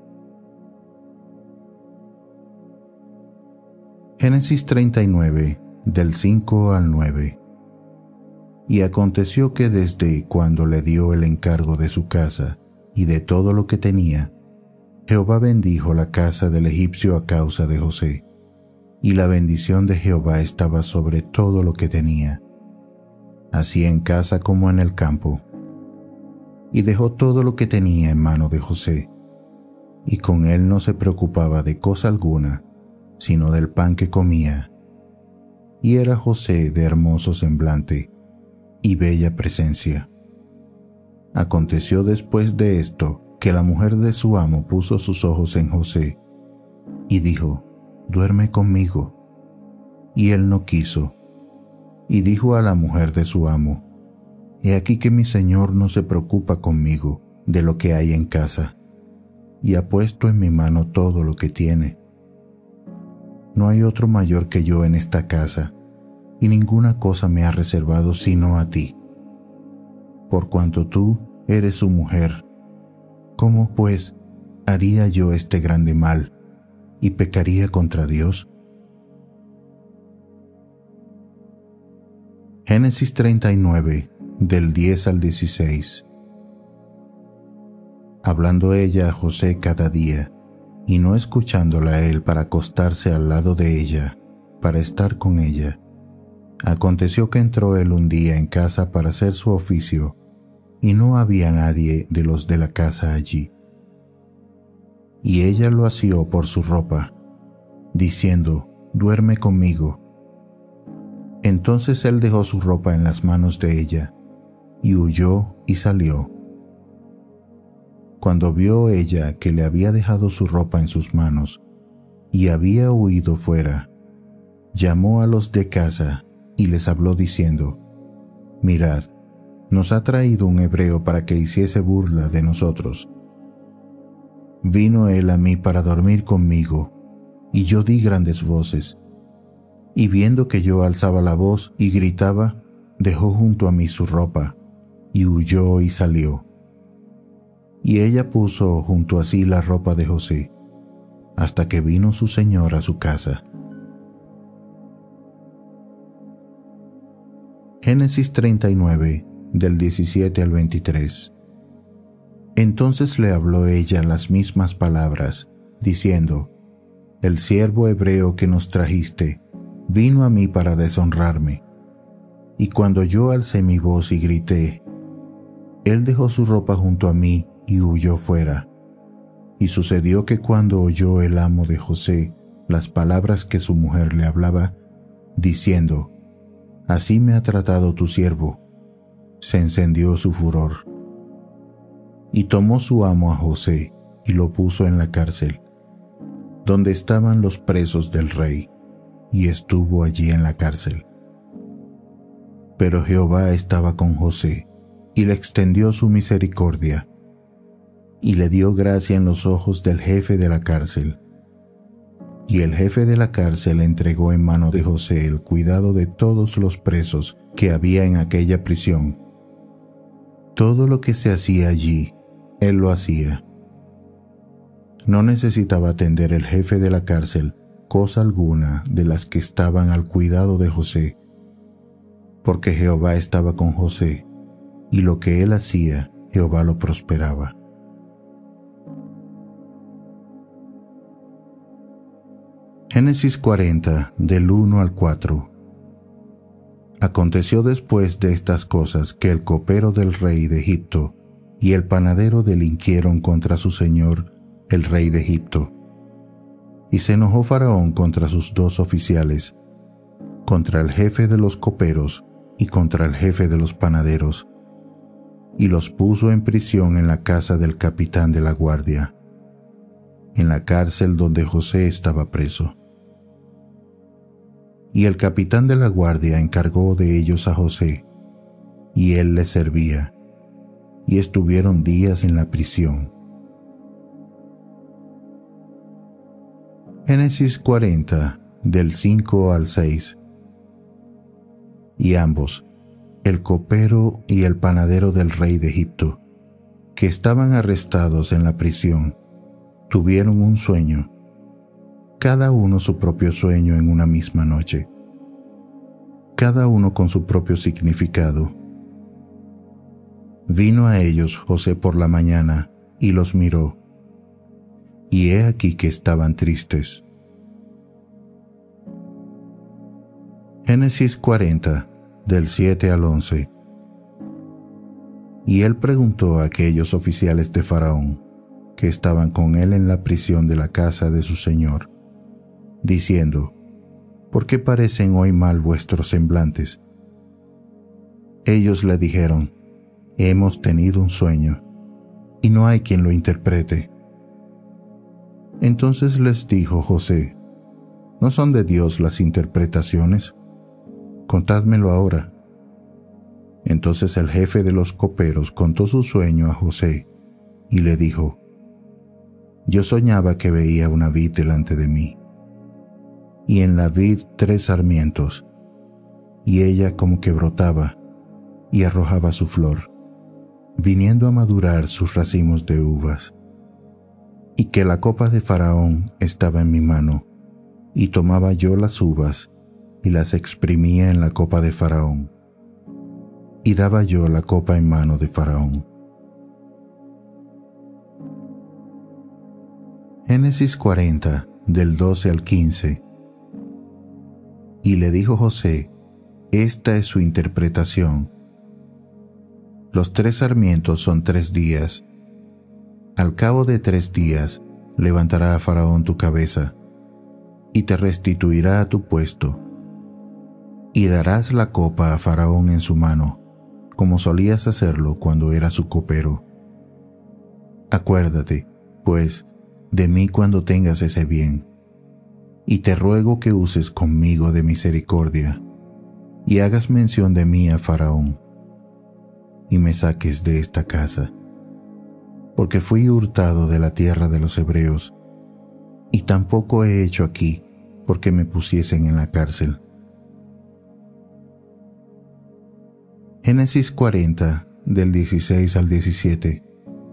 Génesis 39, del 5 al 9. Y aconteció que desde cuando le dio el encargo de su casa y de todo lo que tenía, Jehová bendijo la casa del egipcio a causa de José, y la bendición de Jehová estaba sobre todo lo que tenía, así en casa como en el campo. y dejó todo lo que tenía en mano de José, y con él no se preocupaba de cosa alguna, sino del pan que comía. Y era José de hermoso semblante y bella presencia. Aconteció después de esto que la mujer de su amo puso sus ojos en José, y dijo: «Duerme conmigo». Y él no quiso. Y dijo a la mujer de su amo: «He aquí que mi señor no se preocupa conmigo de lo que hay en casa, y ha puesto en mi mano todo lo que tiene. No hay otro mayor que yo en esta casa, y ninguna cosa me ha reservado sino a ti. Por cuanto tú eres su mujer, ¿cómo pues haría yo este grande mal y pecaría contra Dios?» Génesis 39, del 10 al 16. Hablando ella a José cada día, y no escuchándola a él para acostarse al lado de ella, para estar con ella, aconteció que entró él un día en casa para hacer su oficio, y no había nadie de los de la casa allí. Y ella lo asió por su ropa, diciendo: «Duerme conmigo». Entonces él dejó su ropa en las manos de ella, y huyó y salió. Cuando vio ella que le había dejado su ropa en sus manos, y había huido fuera, llamó a los de casa y les habló diciendo: «Mirad, nos ha traído un hebreo para que hiciese burla de nosotros. Vino él a mí para dormir conmigo, y yo di grandes voces. Y viendo que yo alzaba la voz y gritaba, dejó junto a mí su ropa, y huyó y salió». Y ella puso junto a sí la ropa de José, hasta que vino su señor a su casa. Génesis 39, del 17 al 23. Entonces le habló ella las mismas palabras, diciendo: «El siervo hebreo que nos trajiste vino a mí para deshonrarme. Y cuando yo alcé mi voz y grité, él dejó su ropa junto a mí y huyó fuera. Y sucedió que cuando oyó el amo de José las palabras que su mujer le hablaba, diciendo: Así me ha tratado tu siervo, se encendió su furor. Y tomó su amo a José y lo puso en la cárcel, donde estaban los presos del rey, y estuvo allí en la cárcel. Pero Jehová estaba con José, y le extendió su misericordia, y le dio gracia en los ojos del jefe de la cárcel. Y el jefe de la cárcel entregó en mano de José el cuidado de todos los presos que había en aquella prisión. Todo lo que se hacía allí, él lo hacía. No necesitaba atender el jefe de la cárcel cosa alguna de las que estaban al cuidado de José, porque Jehová estaba con José, y lo que él hacía, Jehová lo prosperaba. Génesis 40, del 1 al 4. Aconteció después de estas cosas que el copero del rey de Egipto y el panadero delinquieron contra su señor, el rey de Egipto. Y se enojó Faraón contra sus dos oficiales, contra el jefe de los coperos y contra el jefe de los panaderos, y los puso en prisión en la casa del capitán de la guardia, en la cárcel donde José estaba preso. Y el capitán de la guardia encargó de ellos a José, y él les servía, y estuvieron días en la prisión. Génesis 40, del 5 al 6. Y ambos, el copero y el panadero del rey de Egipto, que estaban arrestados en la prisión, tuvieron un sueño, cada uno su propio sueño en una misma noche, cada uno con su propio significado. Vino a ellos José por la mañana y los miró, y he aquí que estaban tristes. Génesis 40, del 7 al 11. Y él preguntó a aquellos oficiales de Faraón que estaban con él en la prisión de la casa de su señor, diciendo: ¿por qué parecen hoy mal vuestros semblantes? Ellos le dijeron: hemos tenido un sueño, y no hay quien lo interprete. Entonces les dijo José: ¿no son de Dios las interpretaciones? Contádmelo ahora. Entonces el jefe de los coperos contó su sueño a José y le dijo: yo soñaba que veía una vid delante de mí, y en la vid 3 sarmientos, y ella como que brotaba y arrojaba su flor, viniendo a madurar sus racimos de uvas, y que la copa de Faraón estaba en mi mano, y tomaba yo las uvas y las exprimía en la copa de Faraón, y daba yo la copa en mano de Faraón. Génesis 40, del 12 al 15. Y le dijo José: esta es su interpretación. Los 3 sarmientos son 3 días. Al cabo de 3 días levantará a Faraón tu cabeza, y te restituirá a tu puesto, y darás la copa a Faraón en su mano, como solías hacerlo cuando era su copero. Acuérdate, pues, de mí cuando tengas ese bien, y te ruego que uses conmigo de misericordia, y hagas mención de mí a Faraón, y me saques de esta casa, porque fui hurtado de la tierra de los hebreos, y tampoco he hecho aquí porque me pusiesen en la cárcel. Génesis 40, del 16 al 17.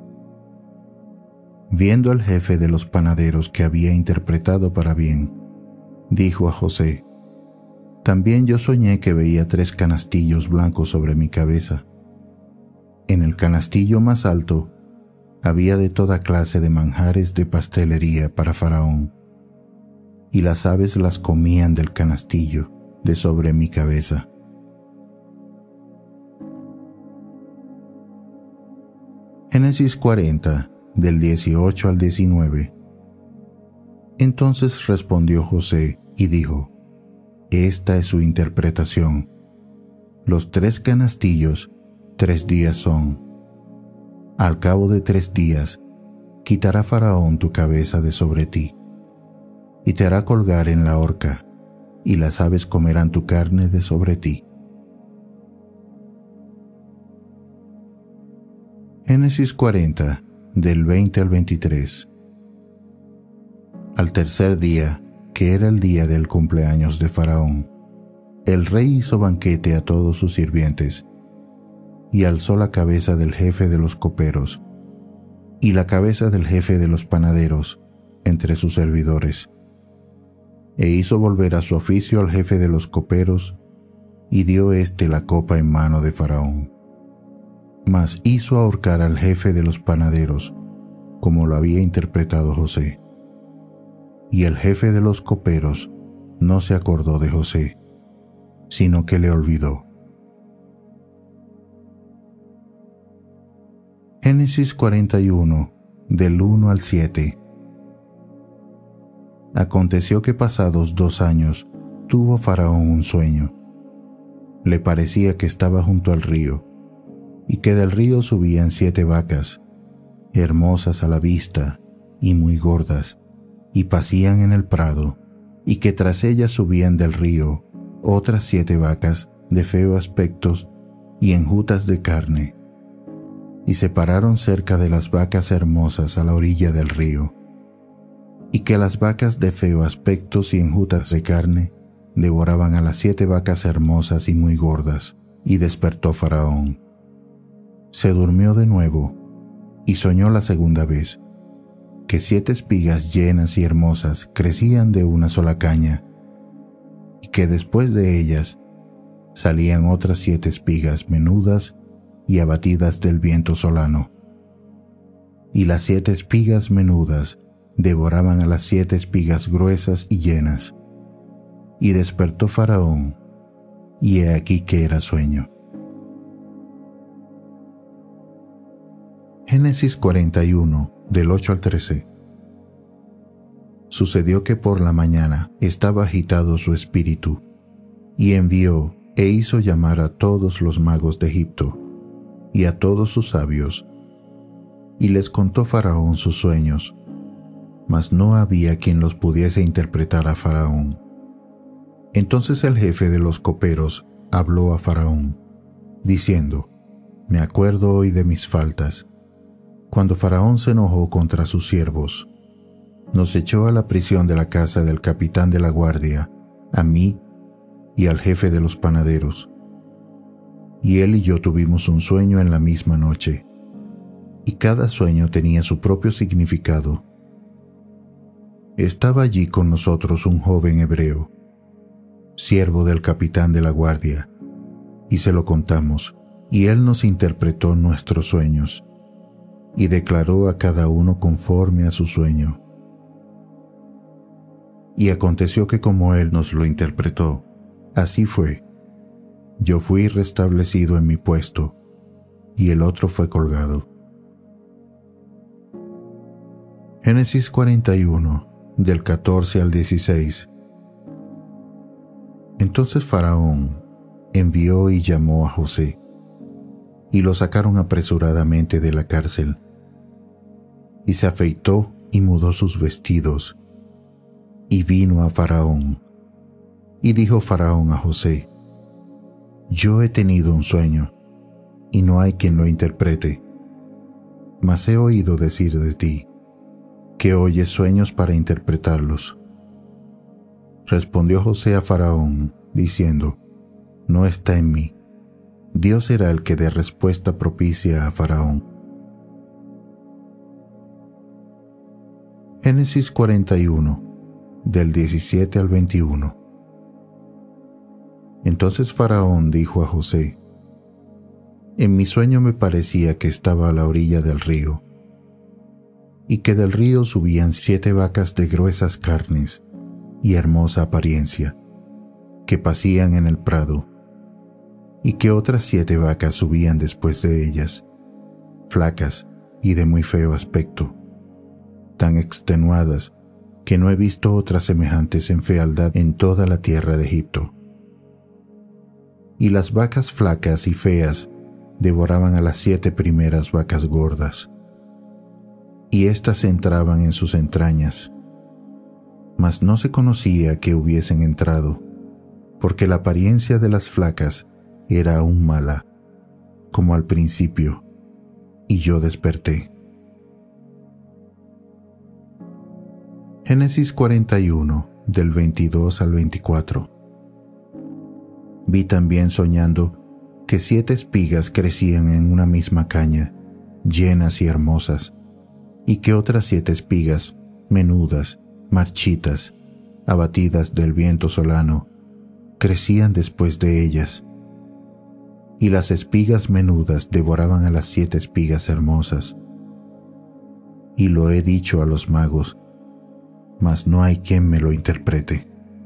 Viendo al jefe de los panaderos que había interpretado para bien, dijo a José: también yo soñé que veía 3 canastillos blancos sobre mi cabeza. En el canastillo más alto había de toda clase de manjares de pastelería para Faraón, y las aves las comían del canastillo de sobre mi cabeza. Génesis 40, del 18 al 19. Entonces respondió José y dijo: esta es su interpretación. Los 3 canastillos 3 días son. Al cabo de 3 días quitará Faraón tu cabeza de sobre ti, y te hará colgar en la horca, y las aves comerán tu carne de sobre ti. Génesis 40, del 20 al 23. Al tercer día, que era el día del cumpleaños de Faraón, el rey hizo banquete a todos sus sirvientes, y alzó la cabeza del jefe de los coperos, y la cabeza del jefe de los panaderos entre sus servidores, e hizo volver a su oficio al jefe de los coperos, y dio éste la copa en mano de Faraón. Mas hizo ahorcar al jefe de los panaderos, como lo había interpretado José. Y el jefe de los coperos no se acordó de José, sino que le olvidó. Génesis 41, del 1 al 7. Aconteció que pasados 2 años tuvo Faraón un sueño. Le parecía que estaba junto al río, y que del río subían 7 vacas, hermosas a la vista y muy gordas, y pacían en el prado, y que tras ellas subían del río otras 7 vacas de feo aspecto y enjutas de carne, y se pararon cerca de las vacas hermosas a la orilla del río, y que las vacas de feo aspecto y enjutas de carne devoraban a las 7 vacas hermosas y muy gordas, y despertó Faraón. Se durmió de nuevo, y soñó la segunda vez, que 7 espigas llenas y hermosas crecían de una sola caña, y que después de ellas salían otras 7 espigas menudas y abatidas del viento solano. Y las 7 espigas menudas devoraban a las 7 espigas gruesas y llenas. Y despertó Faraón, y he aquí que era sueño. Génesis 41, del 8 al 13. Sucedió que por la mañana estaba agitado su espíritu, y envió e hizo llamar a todos los magos de Egipto y a todos sus sabios, y les contó Faraón sus sueños, mas no había quien los pudiese interpretar a Faraón. Entonces el jefe de los coperos habló a Faraón, diciendo: Me acuerdo hoy de mis faltas, cuando Faraón se enojó contra sus siervos. Nos echó a la prisión de la casa del capitán de la guardia, a mí y al jefe de los panaderos. Y él y yo tuvimos un sueño en la misma noche, y cada sueño tenía su propio significado. Estaba allí con nosotros un joven hebreo, siervo del capitán de la guardia, y se lo contamos, y él nos interpretó nuestros sueños, y declaró a cada uno conforme a su sueño. Y aconteció que como él nos lo interpretó, así fue. Yo fui restablecido en mi puesto, y el otro fue colgado. Génesis 41, del 14 al 16. Entonces Faraón envió y llamó a José, y lo sacaron apresuradamente de la cárcel. Y se afeitó y mudó sus vestidos, y vino a Faraón. Y dijo Faraón a José: Yo he tenido un sueño, y no hay quien lo interprete. Mas he oído decir de ti, que oyes sueños para interpretarlos. Respondió José a Faraón, diciendo: No está en mí. Dios será el que dé respuesta propicia a Faraón. Génesis 41, del 17 al 21. Entonces Faraón dijo a José: En mi sueño me parecía que estaba a la orilla del río, y que del río subían 7 vacas de gruesas carnes y hermosa apariencia, que pacían en el prado, y que otras 7 vacas subían después de ellas, flacas y de muy feo aspecto, tan extenuadas que no he visto otras semejantes en fealdad en toda la tierra de Egipto. Y las vacas flacas y feas devoraban a las 7 primeras vacas gordas, y éstas entraban en sus entrañas, mas no se conocía que hubiesen entrado, porque la apariencia de las flacas era aún mala, como al principio, y yo desperté. Génesis 41, del 22 al 24. Vi también soñando que 7 espigas crecían en una misma caña, llenas y hermosas, y que otras 7 espigas, menudas, marchitas, abatidas del viento solano, crecían después de ellas. Y las espigas menudas devoraban a las 7 espigas hermosas. Y lo he dicho a los magos, mas no hay quien me lo interprete.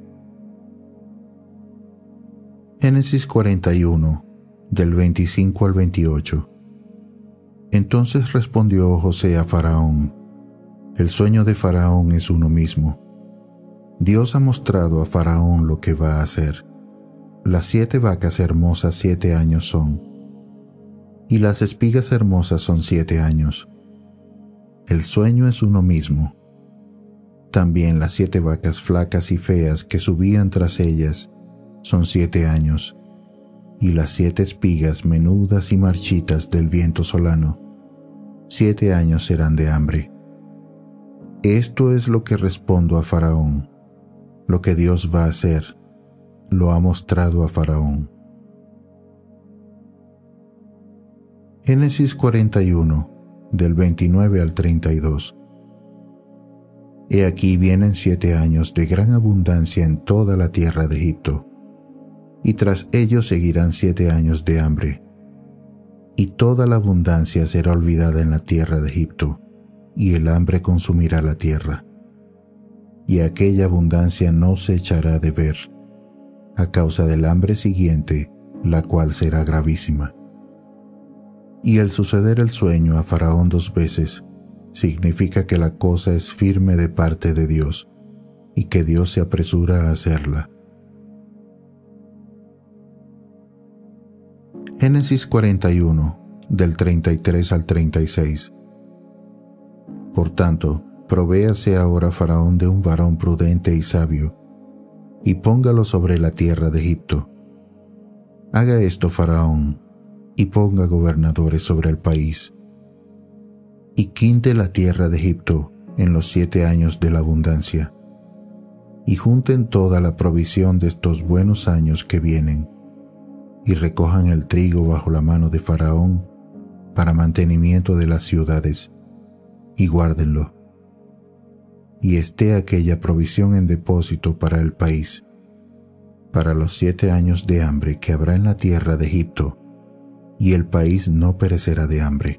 Génesis 41, del 25 al 28. Entonces respondió José a Faraón: El sueño de Faraón es uno mismo. Dios ha mostrado a Faraón lo que va a hacer. Las 7 vacas hermosas 7 años son, y las espigas hermosas son 7 años. El sueño es uno mismo. También las 7 vacas flacas y feas que subían tras ellas son 7 años, y las 7 espigas menudas y marchitas del viento solano, 7 años serán de hambre. Esto es lo que respondo a Faraón. Lo que Dios va a hacer, lo ha mostrado a Faraón. Génesis 41, del 29 al 32. He aquí vienen 7 años de gran abundancia en toda la tierra de Egipto, y tras ellos seguirán 7 años de hambre, y toda la abundancia será olvidada en la tierra de Egipto, y el hambre consumirá la tierra. Y aquella abundancia no se echará de ver, a causa del hambre siguiente, la cual será gravísima. Y el suceder el sueño a Faraón 2 veces significa que la cosa es firme de parte de Dios y que Dios se apresura a hacerla. Génesis 41, del 33 al 36. Por tanto, provéase ahora Faraón de un varón prudente y sabio, y póngalo sobre la tierra de Egipto. Haga esto Faraón, y ponga gobernadores sobre el país, y quinte la tierra de Egipto en los 7 años de la abundancia, y junten toda la provisión de estos buenos años que vienen, y recojan el trigo bajo la mano de Faraón para mantenimiento de las ciudades, y guárdenlo. Y esté aquella provisión en depósito para el país, para los 7 años de hambre que habrá en la tierra de Egipto, y el país no perecerá de hambre.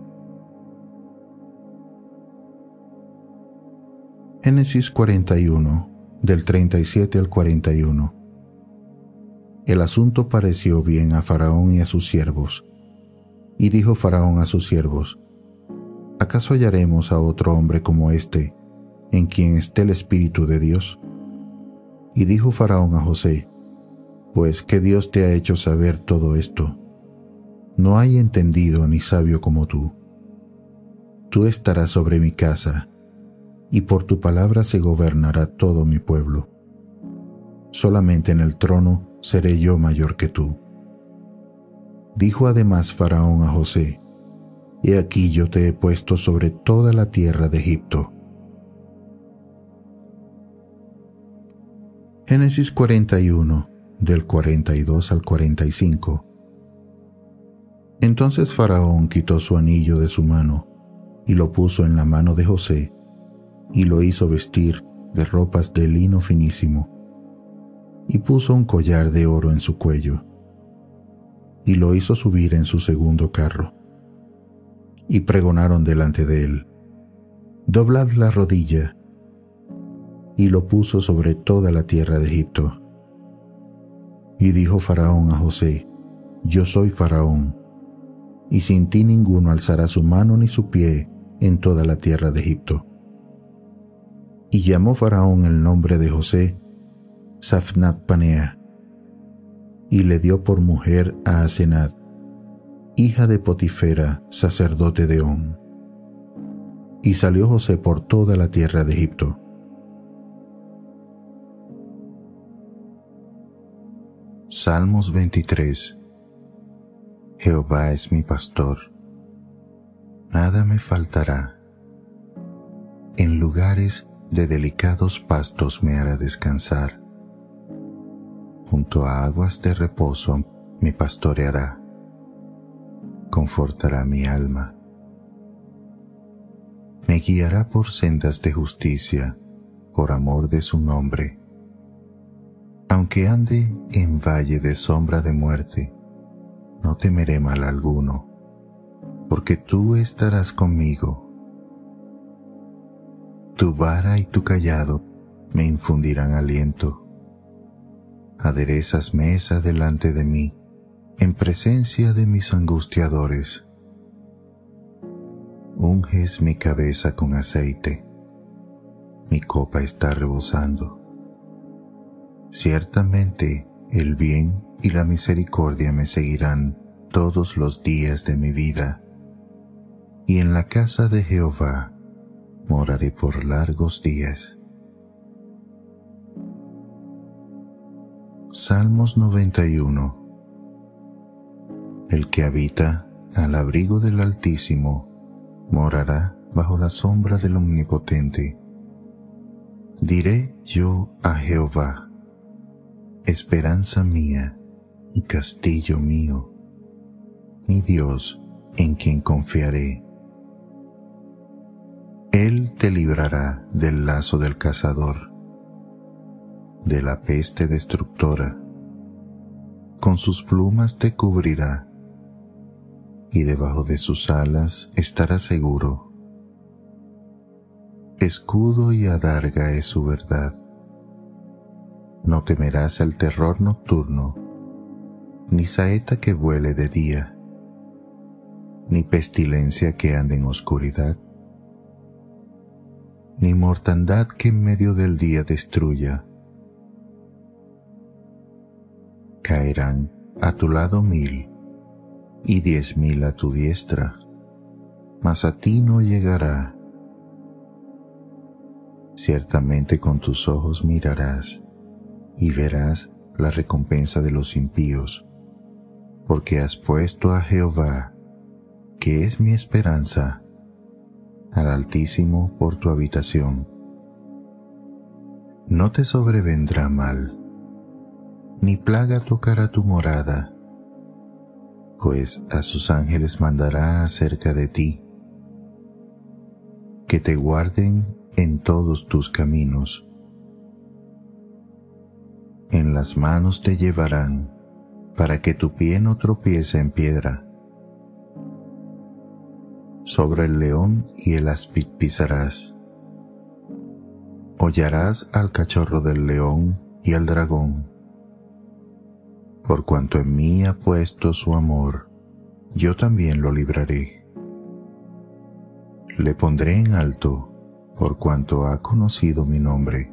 Génesis 41, del 37 al 41. El asunto pareció bien a Faraón y a sus siervos. Y dijo Faraón a sus siervos: ¿Acaso hallaremos a otro hombre como este, en quien esté el Espíritu de Dios? Y dijo Faraón a José: Pues que Dios te ha hecho saber todo esto. No hay entendido ni sabio como tú. Tú estarás sobre mi casa, y por tu palabra se gobernará todo mi pueblo. Solamente en el trono seré yo mayor que tú. Dijo además Faraón a José: He aquí yo te he puesto sobre toda la tierra de Egipto. Génesis 41, del 42 al 45. Entonces Faraón quitó su anillo de su mano y lo puso en la mano de José, y lo hizo vestir de ropas de lino finísimo, y puso un collar de oro en su cuello, y lo hizo subir en su segundo carro. Y pregonaron delante de él: Doblad la rodilla. Y lo puso sobre toda la tierra de Egipto. Y dijo Faraón a José: Yo soy Faraón, y sin ti ninguno alzará su mano ni su pie en toda la tierra de Egipto. Y llamó Faraón el nombre de José Zaphnath Paneah, y le dio por mujer a Asenat, hija de Potifera, sacerdote de On. Y salió José por toda la tierra de Egipto. Salmos 23. Jehová es mi pastor, nada me faltará. En lugares de delicados pastos me hará descansar. Junto a aguas de reposo me pastoreará. Confortará mi alma. Me guiará por sendas de justicia, por amor de su nombre. Aunque ande en valle de sombra de muerte, no temeré mal alguno, porque tú estarás conmigo. Tu vara y tu cayado me infundirán aliento. Aderezas mesa delante de mí, en presencia de mis angustiadores. Unges mi cabeza con aceite, mi copa está rebosando. Ciertamente el bien y la misericordia me seguirán todos los días de mi vida, y en la casa de Jehová moraré por largos días. Salmos 91. El que habita al abrigo del Altísimo morará bajo la sombra del Omnipotente. Diré yo a Jehová: esperanza mía y castillo mío, mi Dios en quien confiaré. Él te librará del lazo del cazador, de la peste destructora. Con sus plumas te cubrirá, y debajo de sus alas estarás seguro. Escudo y adarga es su verdad. No temerás el terror nocturno, ni saeta que vuele de día. ni pestilencia que ande en oscuridad, ni mortandad que en medio del día destruya. Caerán a tu lado 1000 y 10,000 a tu diestra, mas a ti no llegará. Ciertamente con tus ojos mirarás y verás la recompensa de los impíos, porque has puesto a Jehová, que es mi esperanza, al Altísimo por tu habitación. No te sobrevendrá mal, ni plaga tocará tu morada, pues a sus ángeles mandará acerca de ti, que te guarden en todos tus caminos. En las manos te llevarán, para que tu pie no tropiece en piedra. Sobre el león y el áspid pisarás. Hollarás al cachorro del león y al dragón. Por cuanto en mí ha puesto su amor, yo también lo libraré. Le pondré en alto, por cuanto ha conocido mi nombre.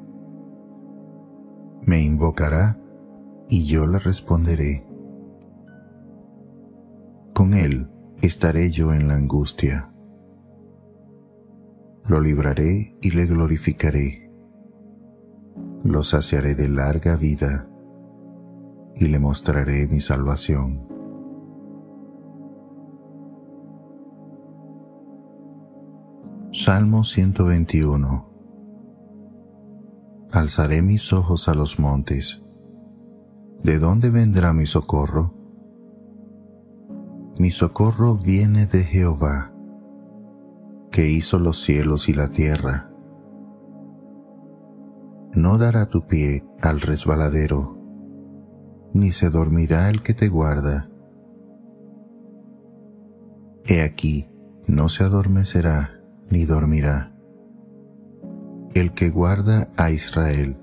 Me invocará, y yo le responderé. Con él estaré yo en la angustia. Lo libraré y le glorificaré. Lo saciaré de larga vida, y le mostraré mi salvación. Salmo 121. Alzaré mis ojos a los montes. ¿De dónde vendrá mi socorro? Mi socorro viene de Jehová, que hizo los cielos y la tierra. No dará tu pie al resbaladero, ni se dormirá el que te guarda. He aquí, no se adormecerá ni dormirá el que guarda a Israel.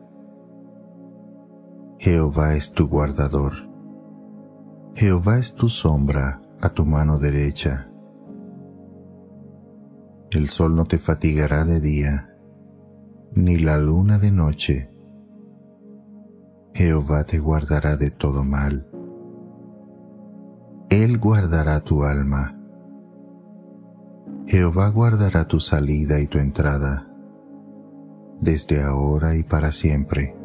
Jehová es tu guardador. Jehová es tu sombra a tu mano derecha. El sol no te fatigará de día, ni la luna de noche. Jehová te guardará de todo mal. Él guardará tu alma. Jehová guardará tu salida y tu entrada, desde ahora y para siempre.